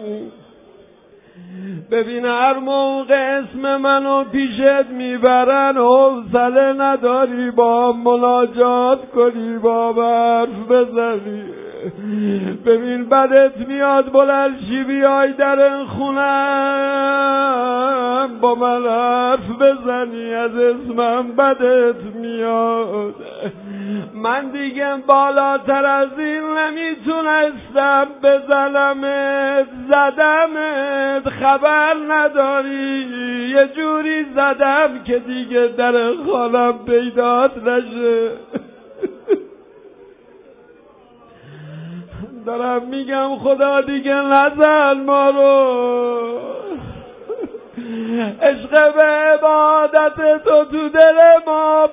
ببین هر موقع اسم منو پیشت میبرن حوصله نداری با مناجات کنی، با حرف بزنی. ببین بدت میاد بلند شی بیای در خونم با من حرف بزنی، از اسمم بدت میاد. من دیگه بالاتر از این نمیتونستم بزنمت، زدمت خبر نداری. یه جوری زدم که دیگه در خانم پیدات نشه. دارم میگم خدا دیگه نزن ما رو. عشق به عبادت تو دل ما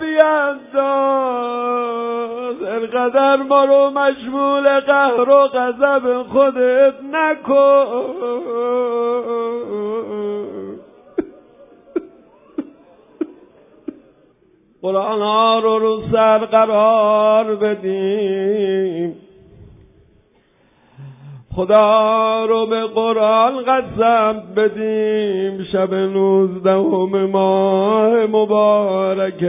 بینداز، انقدر ما رو مشمول قهر و غضب خودت نکن. قرآن ها رو سر قرار بدیم، خدا رو به قرآن قسم بدیم. شب 19 ماه مبارک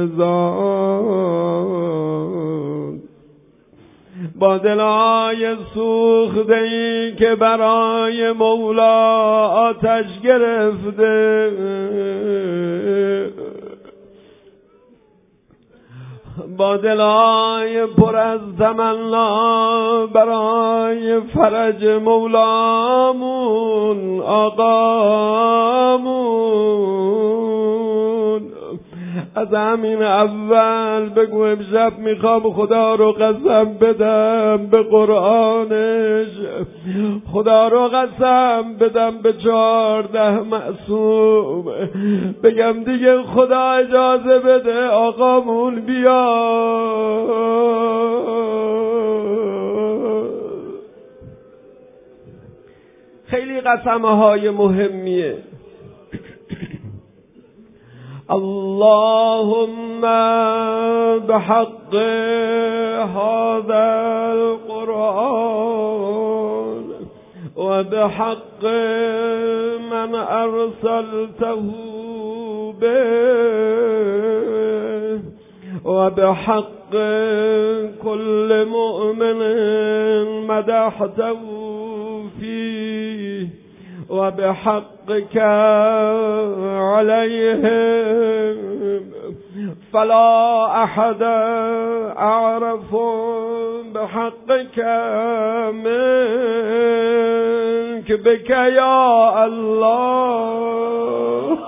رمضان با دلای سوخته‌ای که برای مولا آتش گرفته، با دلای پر از تمنا برای فرج مولامون آقامون، از همین اول بگو امشب میخوام خدا رو قسم بدم به قرآنش، خدا رو قسم بدم به 14 معصوم، بگم دیگه خدا اجازه بده آقامون بیا. خیلی قسمه های مهمیه. اللهم بحق هذا القرآن وبحق من أرسلته به وبحق كل مؤمن مدحته فيه وبحقك عليهم فلا أحد أعرف بحقك منك بك يا الله.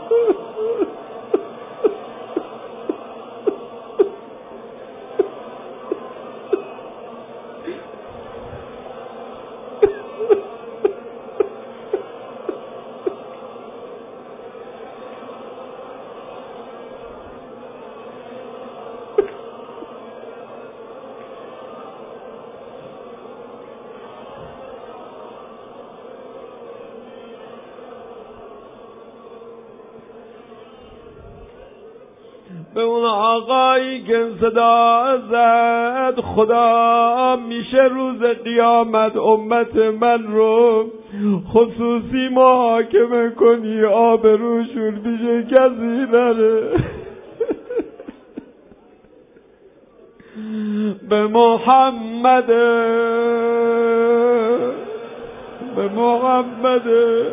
به اون آقایی که صدا زد خدا میشه روز قیامت امت من رو خصوصی محاکمه کنی، آبروشون پیش کسی نره. به محمد به محمد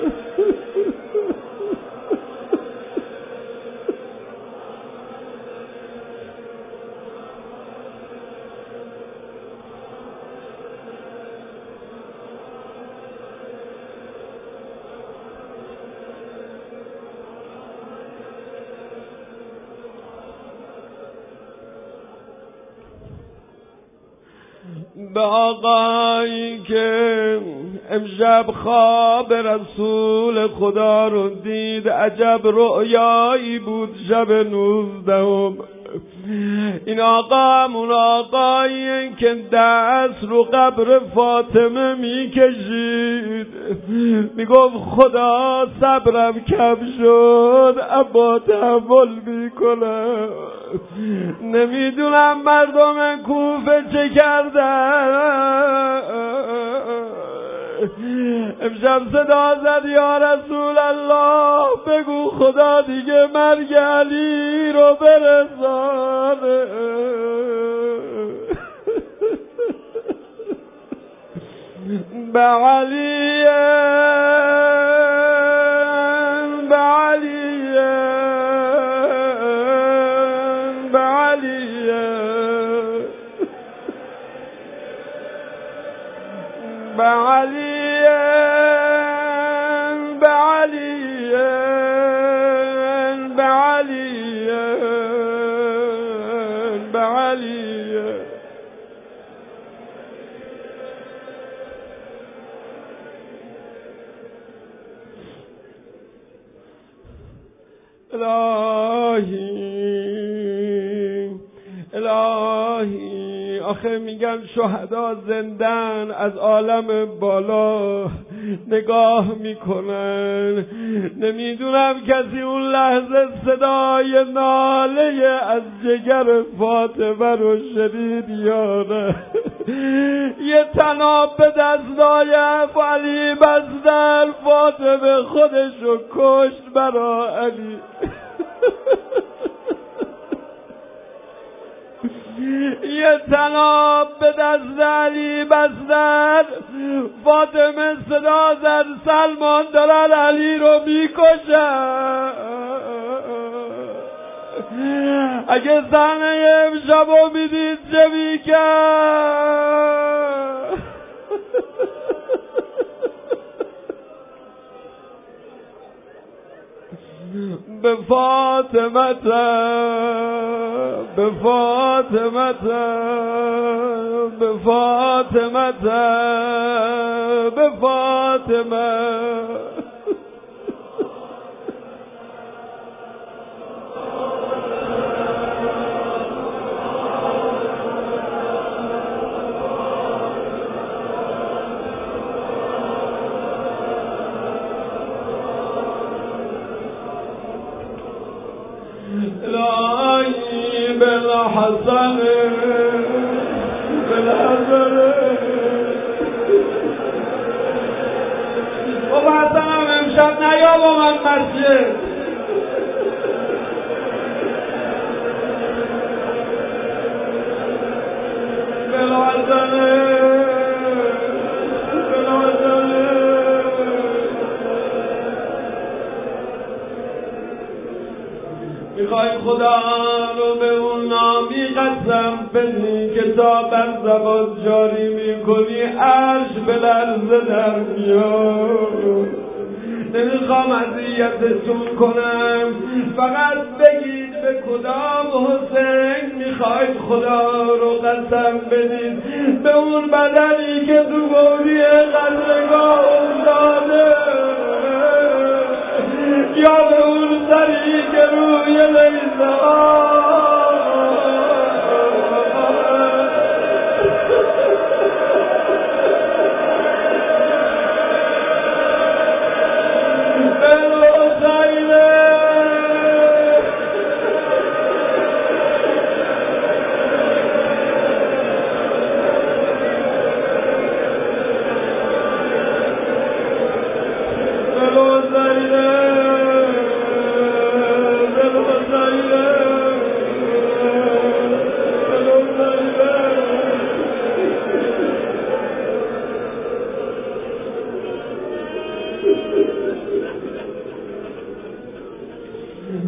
به آقایی که امشب خواب رسول خدا رو دید، عجب رؤیایی بود شب 19. این آقا همون آقایی که دست رو قبر فاطمه میکشید، میگفت خدا صبرم کم شد اما تحمل میکنم. نمیدونم مردم کوفه چه کردن. امشب صدا زد یا رسول الله بگو خدا دیگه مرگ علی رو برسانه. به علی به علی به علی به علی الهی آخه میگن شهدا زندن، از عالم بالا نگاه میکنن. نمیدونم کسی اون لحظه صدای ناله از جگر فاطمه رو شنید یا نه. یه طناب به دستای علی بستر، فاطمه خودشو کشت برا علی. یه طناب به دست علی بستن، فاطمه صدا زد سلمان دارن علی رو میکشن. اگه صحنه امشب رو میدید چه میکرد؟ به فاطمه به فاطمه به فاطمه به فاطمه الهی بالحسن بالحسن بابا حسنم امشب نیا با من مسجد. بالحسن میخوای خدا رو به اون نامی قسم بدی که تا بر زبان جاری میکنی عرش به لرزه در میاد. نمیخوام اذیتتون کنم، فقط بگید به کدام حسین میخواید خدا رو قسم بدید. به اون بدنی که تو گوری قدرگاه افتاده، یا به اون سری که روی لیزه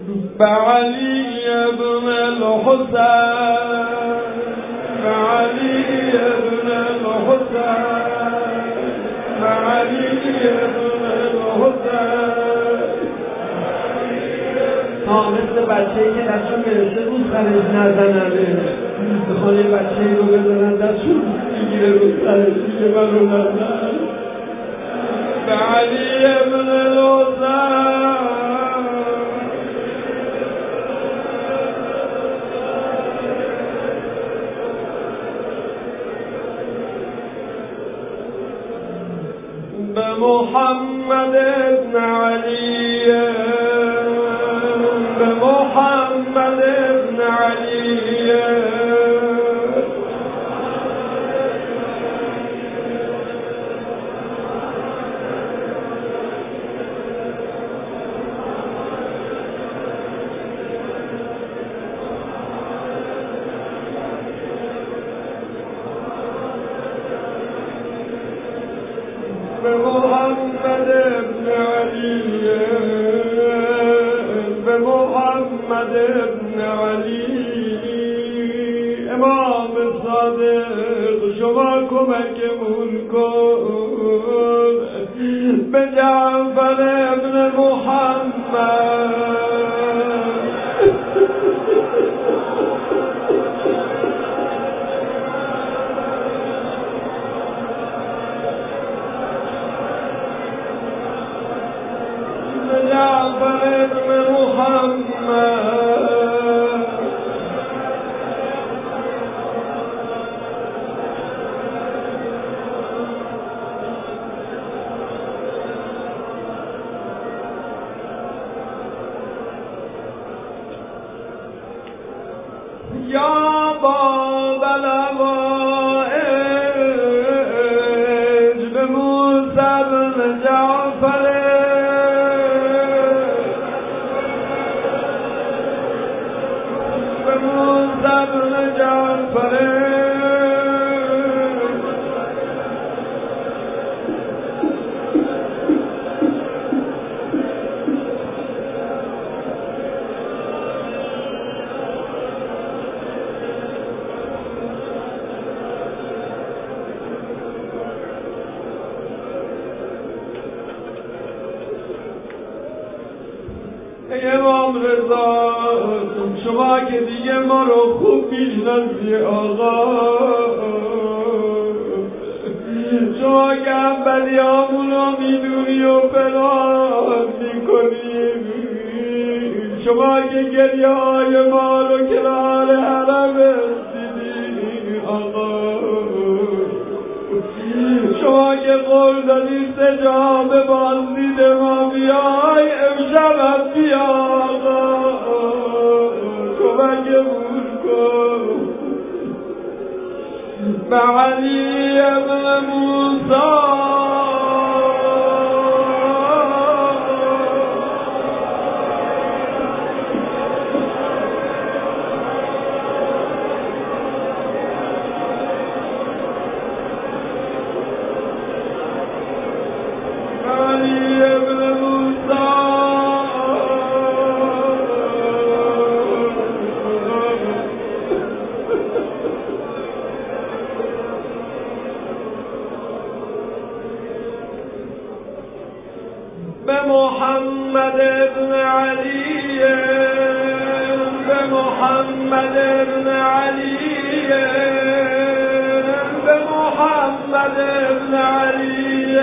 بعلي بن الحسين بعلي بن الحسين بعلي بن الحسین. مثل بچه‌ای که دستشون برسه روز سرش نزننه، میخوان یه بچه‌ای رو بزنن دستشون میگیره روز سرش میگه من رو نزن. بعلی ابن الحسین به محمد ابن علی به محمد ابن علی به محمد ابن علی به محمد ابن علی امام صادق شما کمکمون کن به جعفر ابن محمد جعفر ابن محمد یا باب الوائج به موسی بن جعفر بن جعفر ای امام رضا شما که دیگه ما رو خوب میشناسی آقا، شما که انبلیامون رو میدونی و پنهان میکنی، شما که گریه های ما رو کنار حرم دیدی آقا، شما که قول دادی سجا به بازدید ما بیای امشب بیا آقا کمکمون کن به علی ابن موسی به محمد ابن علی به محمد ابن علی به محمد ابن علی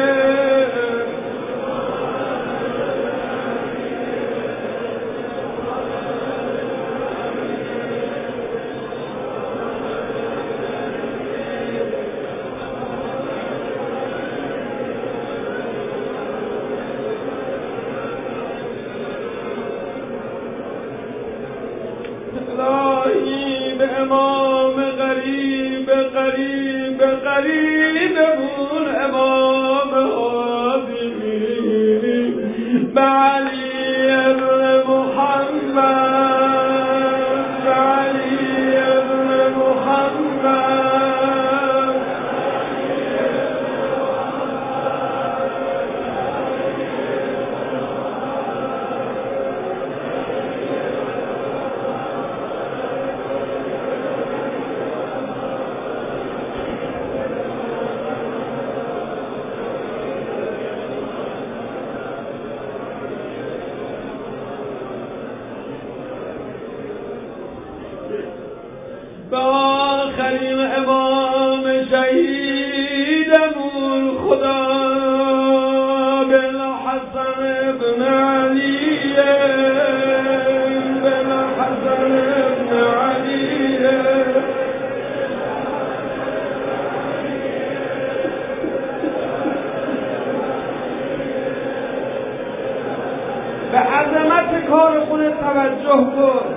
امام غریب غریب غریبمون امام هادی به علی ابن محمد به علی ابن محمد به آخرین امام شهیدمون خدا بن حسن ابن علی بن حسن ابن علی به عظمت کار خود توجه کن.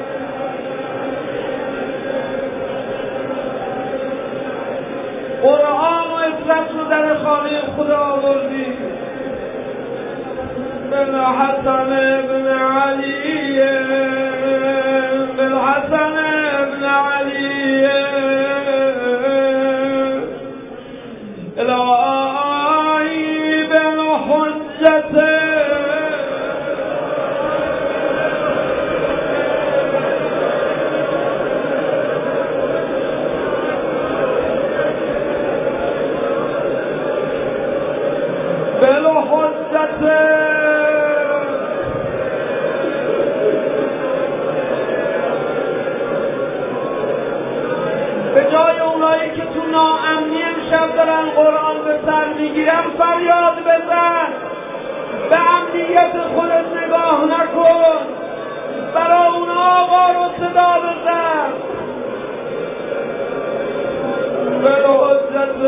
قرآن و عزت رو در خانه خدا آوردی. بن حسن ابن علی بن حسن ابن علی الهی بن حجت به جای اونایی که تو ناامنی امشب دارن قرآن به سر میگیرن فریاد بزن. به امنیت خودت نگاه نکن، برای اون آقا رو صدا بزن. به حجت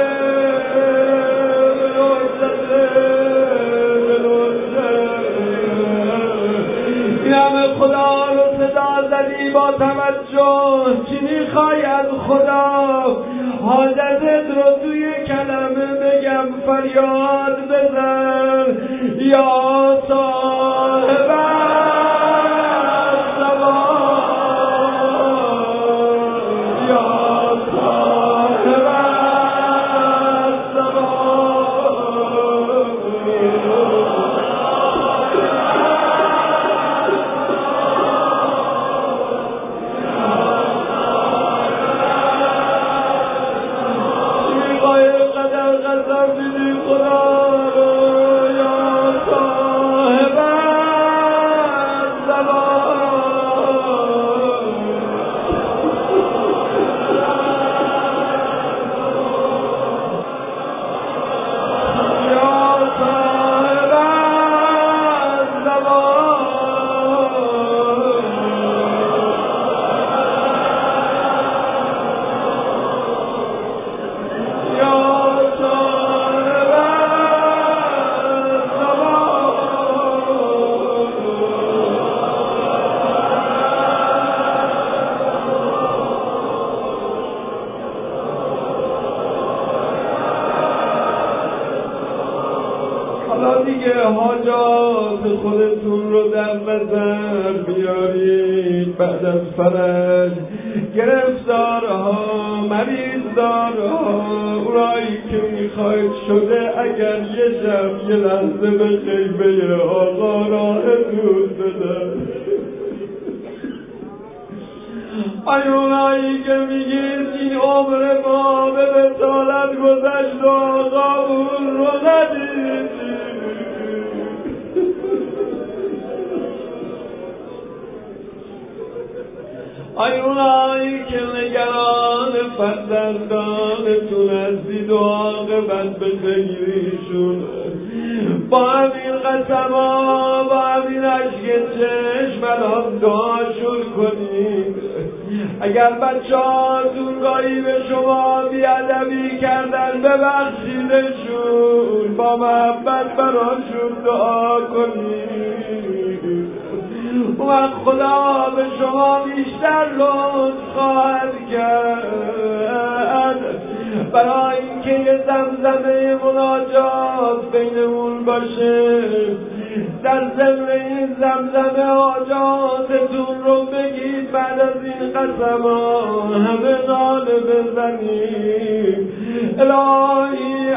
خدا رو صدا زدی با توجه. چی میخوای از خدا؟ حاجتت رو توی کلمه بگم فریاد بزن. یا صاحب الزمان، یا صاحب حاجات خودتون رو در نظر بیارید. بعد از فرج گرفتارها، مریضدارها، اونایی که میخواید شده اگر یه شب یه لحظه به خیمه آقا راهتون بدن. اونایی که میگید این عمر ما به بطالت گذشت و آقا اون رو ندید. اونایی که نگران فرزندانتون هستید و عاقبت به خیریشون، با همین قسما، با همین اشک چشم الان دعاشون کنید. اگر بچه هاتون گاهی به شما بیادبی کردن ببخشیدشون، با محبت براشون دعا کنید. و خدا به شما بیشتر لطف خواهد کرد. برای اینکه یه زمزمه مناجات بینمون باشه، در ضمن این زمزمه حاجاتتون رو بگید. بعد از این قسما همه ناله بزنید. الهی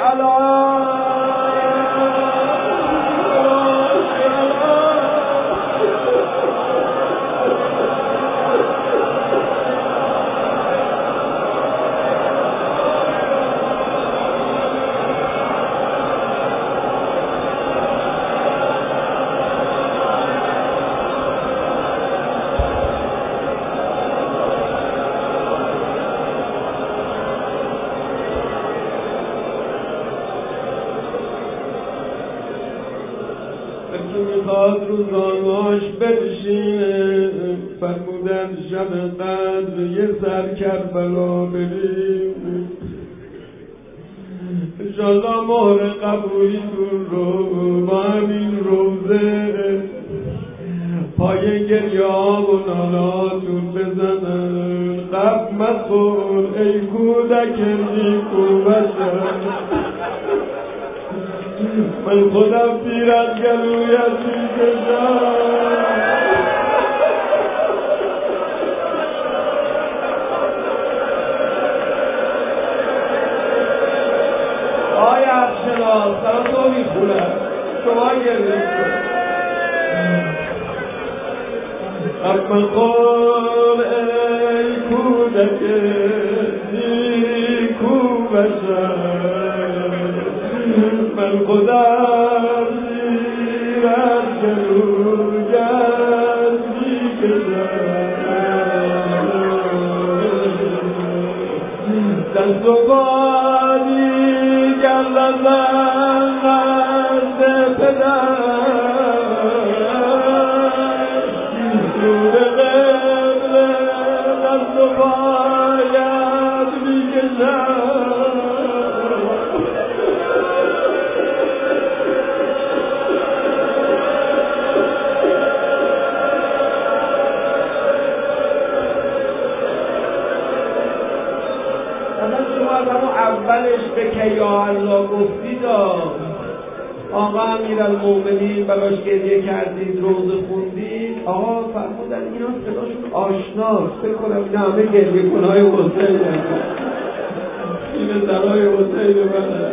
مدینه فرمودن شب قدر یه سر کربلا بریم انشالله مهر قبولیتون رو با همین روزه پای گریه ها و نالاتون بزنن. قبل مخور ای کودک نیکو بشر، من خودم پیر از گلویت میکشم. آی افشناس سرا تو میخونم شما گریه کن. قبل خور ای کودک نیکو بشر، من خودم زیر از گلویت میکشم. دست و بادی گردن نزد پدر، نور قبل دست و باید میکشم. اولش به که یا الله گفتید آقا امیرالمومنین براش گریه کردید روزه خوندید، آقا فرمودن اینا صداشون آشناست، فکر کنم اینا همه گریه کنهای حسین این سرای حسین منه.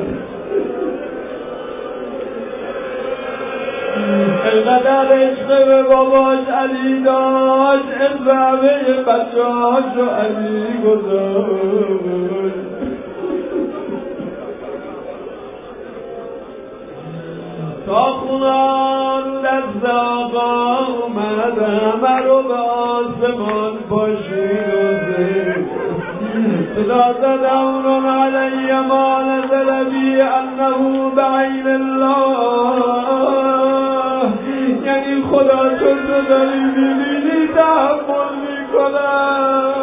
اینقدر عشق به باباش علی داشت عشق همه بچه هاشو علی گذاشت. تا خونان دست آقا اومد همه رو به آسمان پاشید و زد. صدا زدون علی ما نزل بی انه بعین الله، یعنی خدا چون تو داری میبینی تحمل میکنم.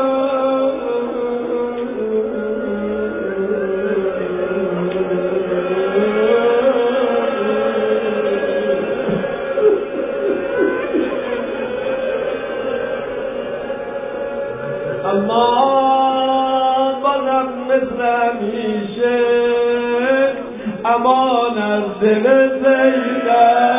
اما بازم مثل همیشه امان از دل زینب.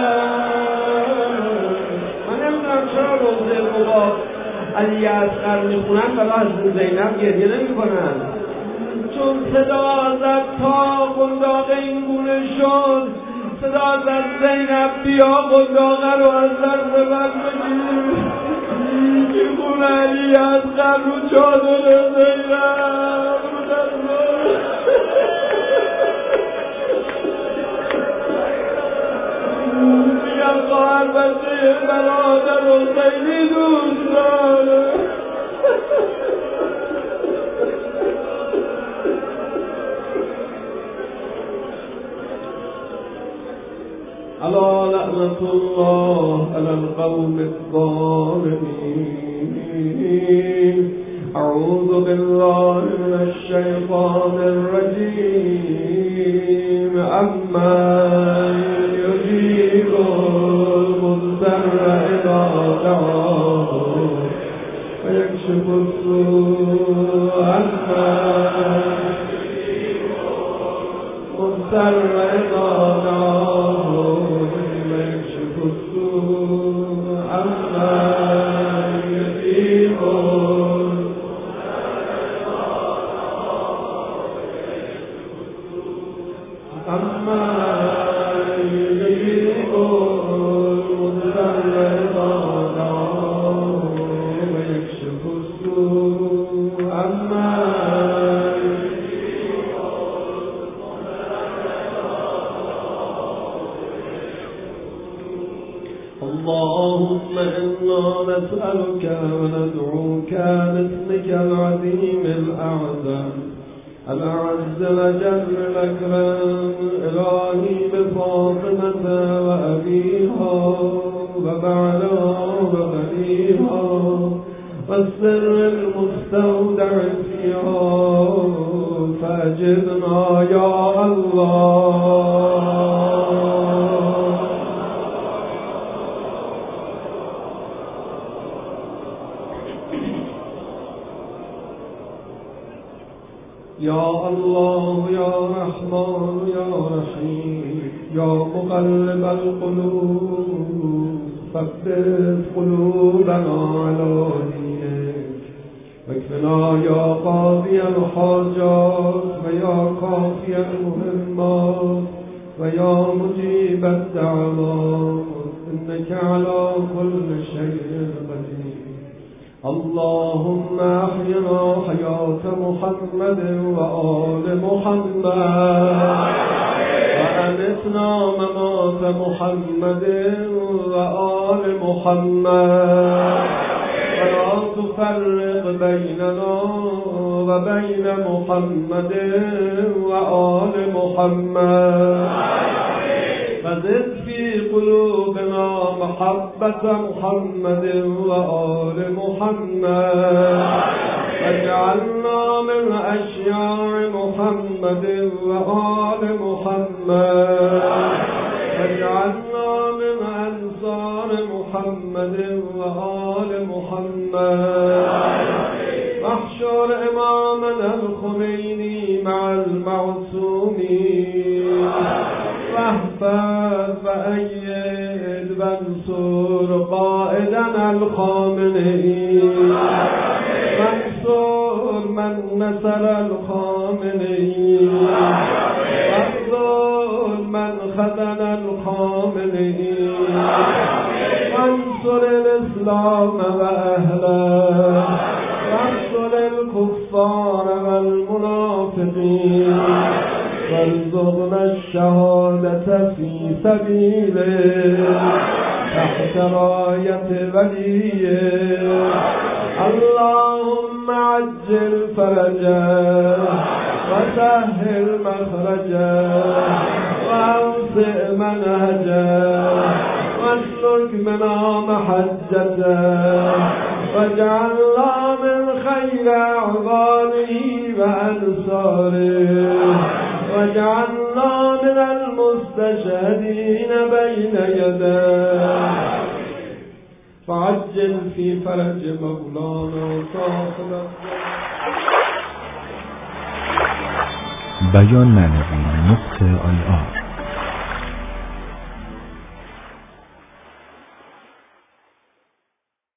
من نمیدونم چرا روزه مبا علی اصغر میخونن ولی از زینب گریه نمی کنن، چون صدا زد تا قنداق این گونه شد. صدا زد زینب بیا قنداقه رو از در ببر بگیر. این خونه علی اصغر رو چادر زینب رو در میگم خواهر بچه برادر حسینی دوست داره. الا لعنة الله على القوم الظالمين. اعوذ بالله من الشيطان الرجيم. أمن يجيب المضطر إذا دعاه ويكشف السوء، أمن يجيب المضطر إذا دعاه ويكشف السوء، أمن يجيب اللهم إنا نسألك وندعوك باسمك العظيم الأعظم الأعز وجل الأكرم إلهي بفاطمة وأبيها وبعلا وبديعا والسر المستودع فيها فأجبنا يا الله. يا الله يا رحمن يا رحيم يا مقلب القلوب ثبت قلوبنا على دينك واكفنا يا قاضي الحاجات ويا كافي المهمات ويا مجيب الدعوات إنك على كل شيء قدير. اللهم أحينا حياة محمد وآل محمد وأمتنا ممات محمد وآل محمد ولا تفرق بيننا وبين محمد وآل محمد فزد في قلوبنا محبة محمد وآل محمد واجعلنا من أشياع محمد وآل محمد واجعلنا من أنصار محمد وآل محمد واحشر إمامنا الخميني مع المعصومين واحفظ وأيد وانصر قائدنا الخامنئي وانصر من نصر الخامنئي وانصر من خذل الخامنئي وانصر الإسلام وأهله وانصر الكفار والمنافقين وارزقنا الشهادة في سبيله تحت راية وليه. اللهم عجل فرجه وسهل مخرجه وأوسع منهجه واسلك منا محجته واجعلنا من خير أعوانه وأنصاره واجعلنا من المستشهدين بين يديه فعجل في فرج مولانا صاحب بیان معنوی نقطه IR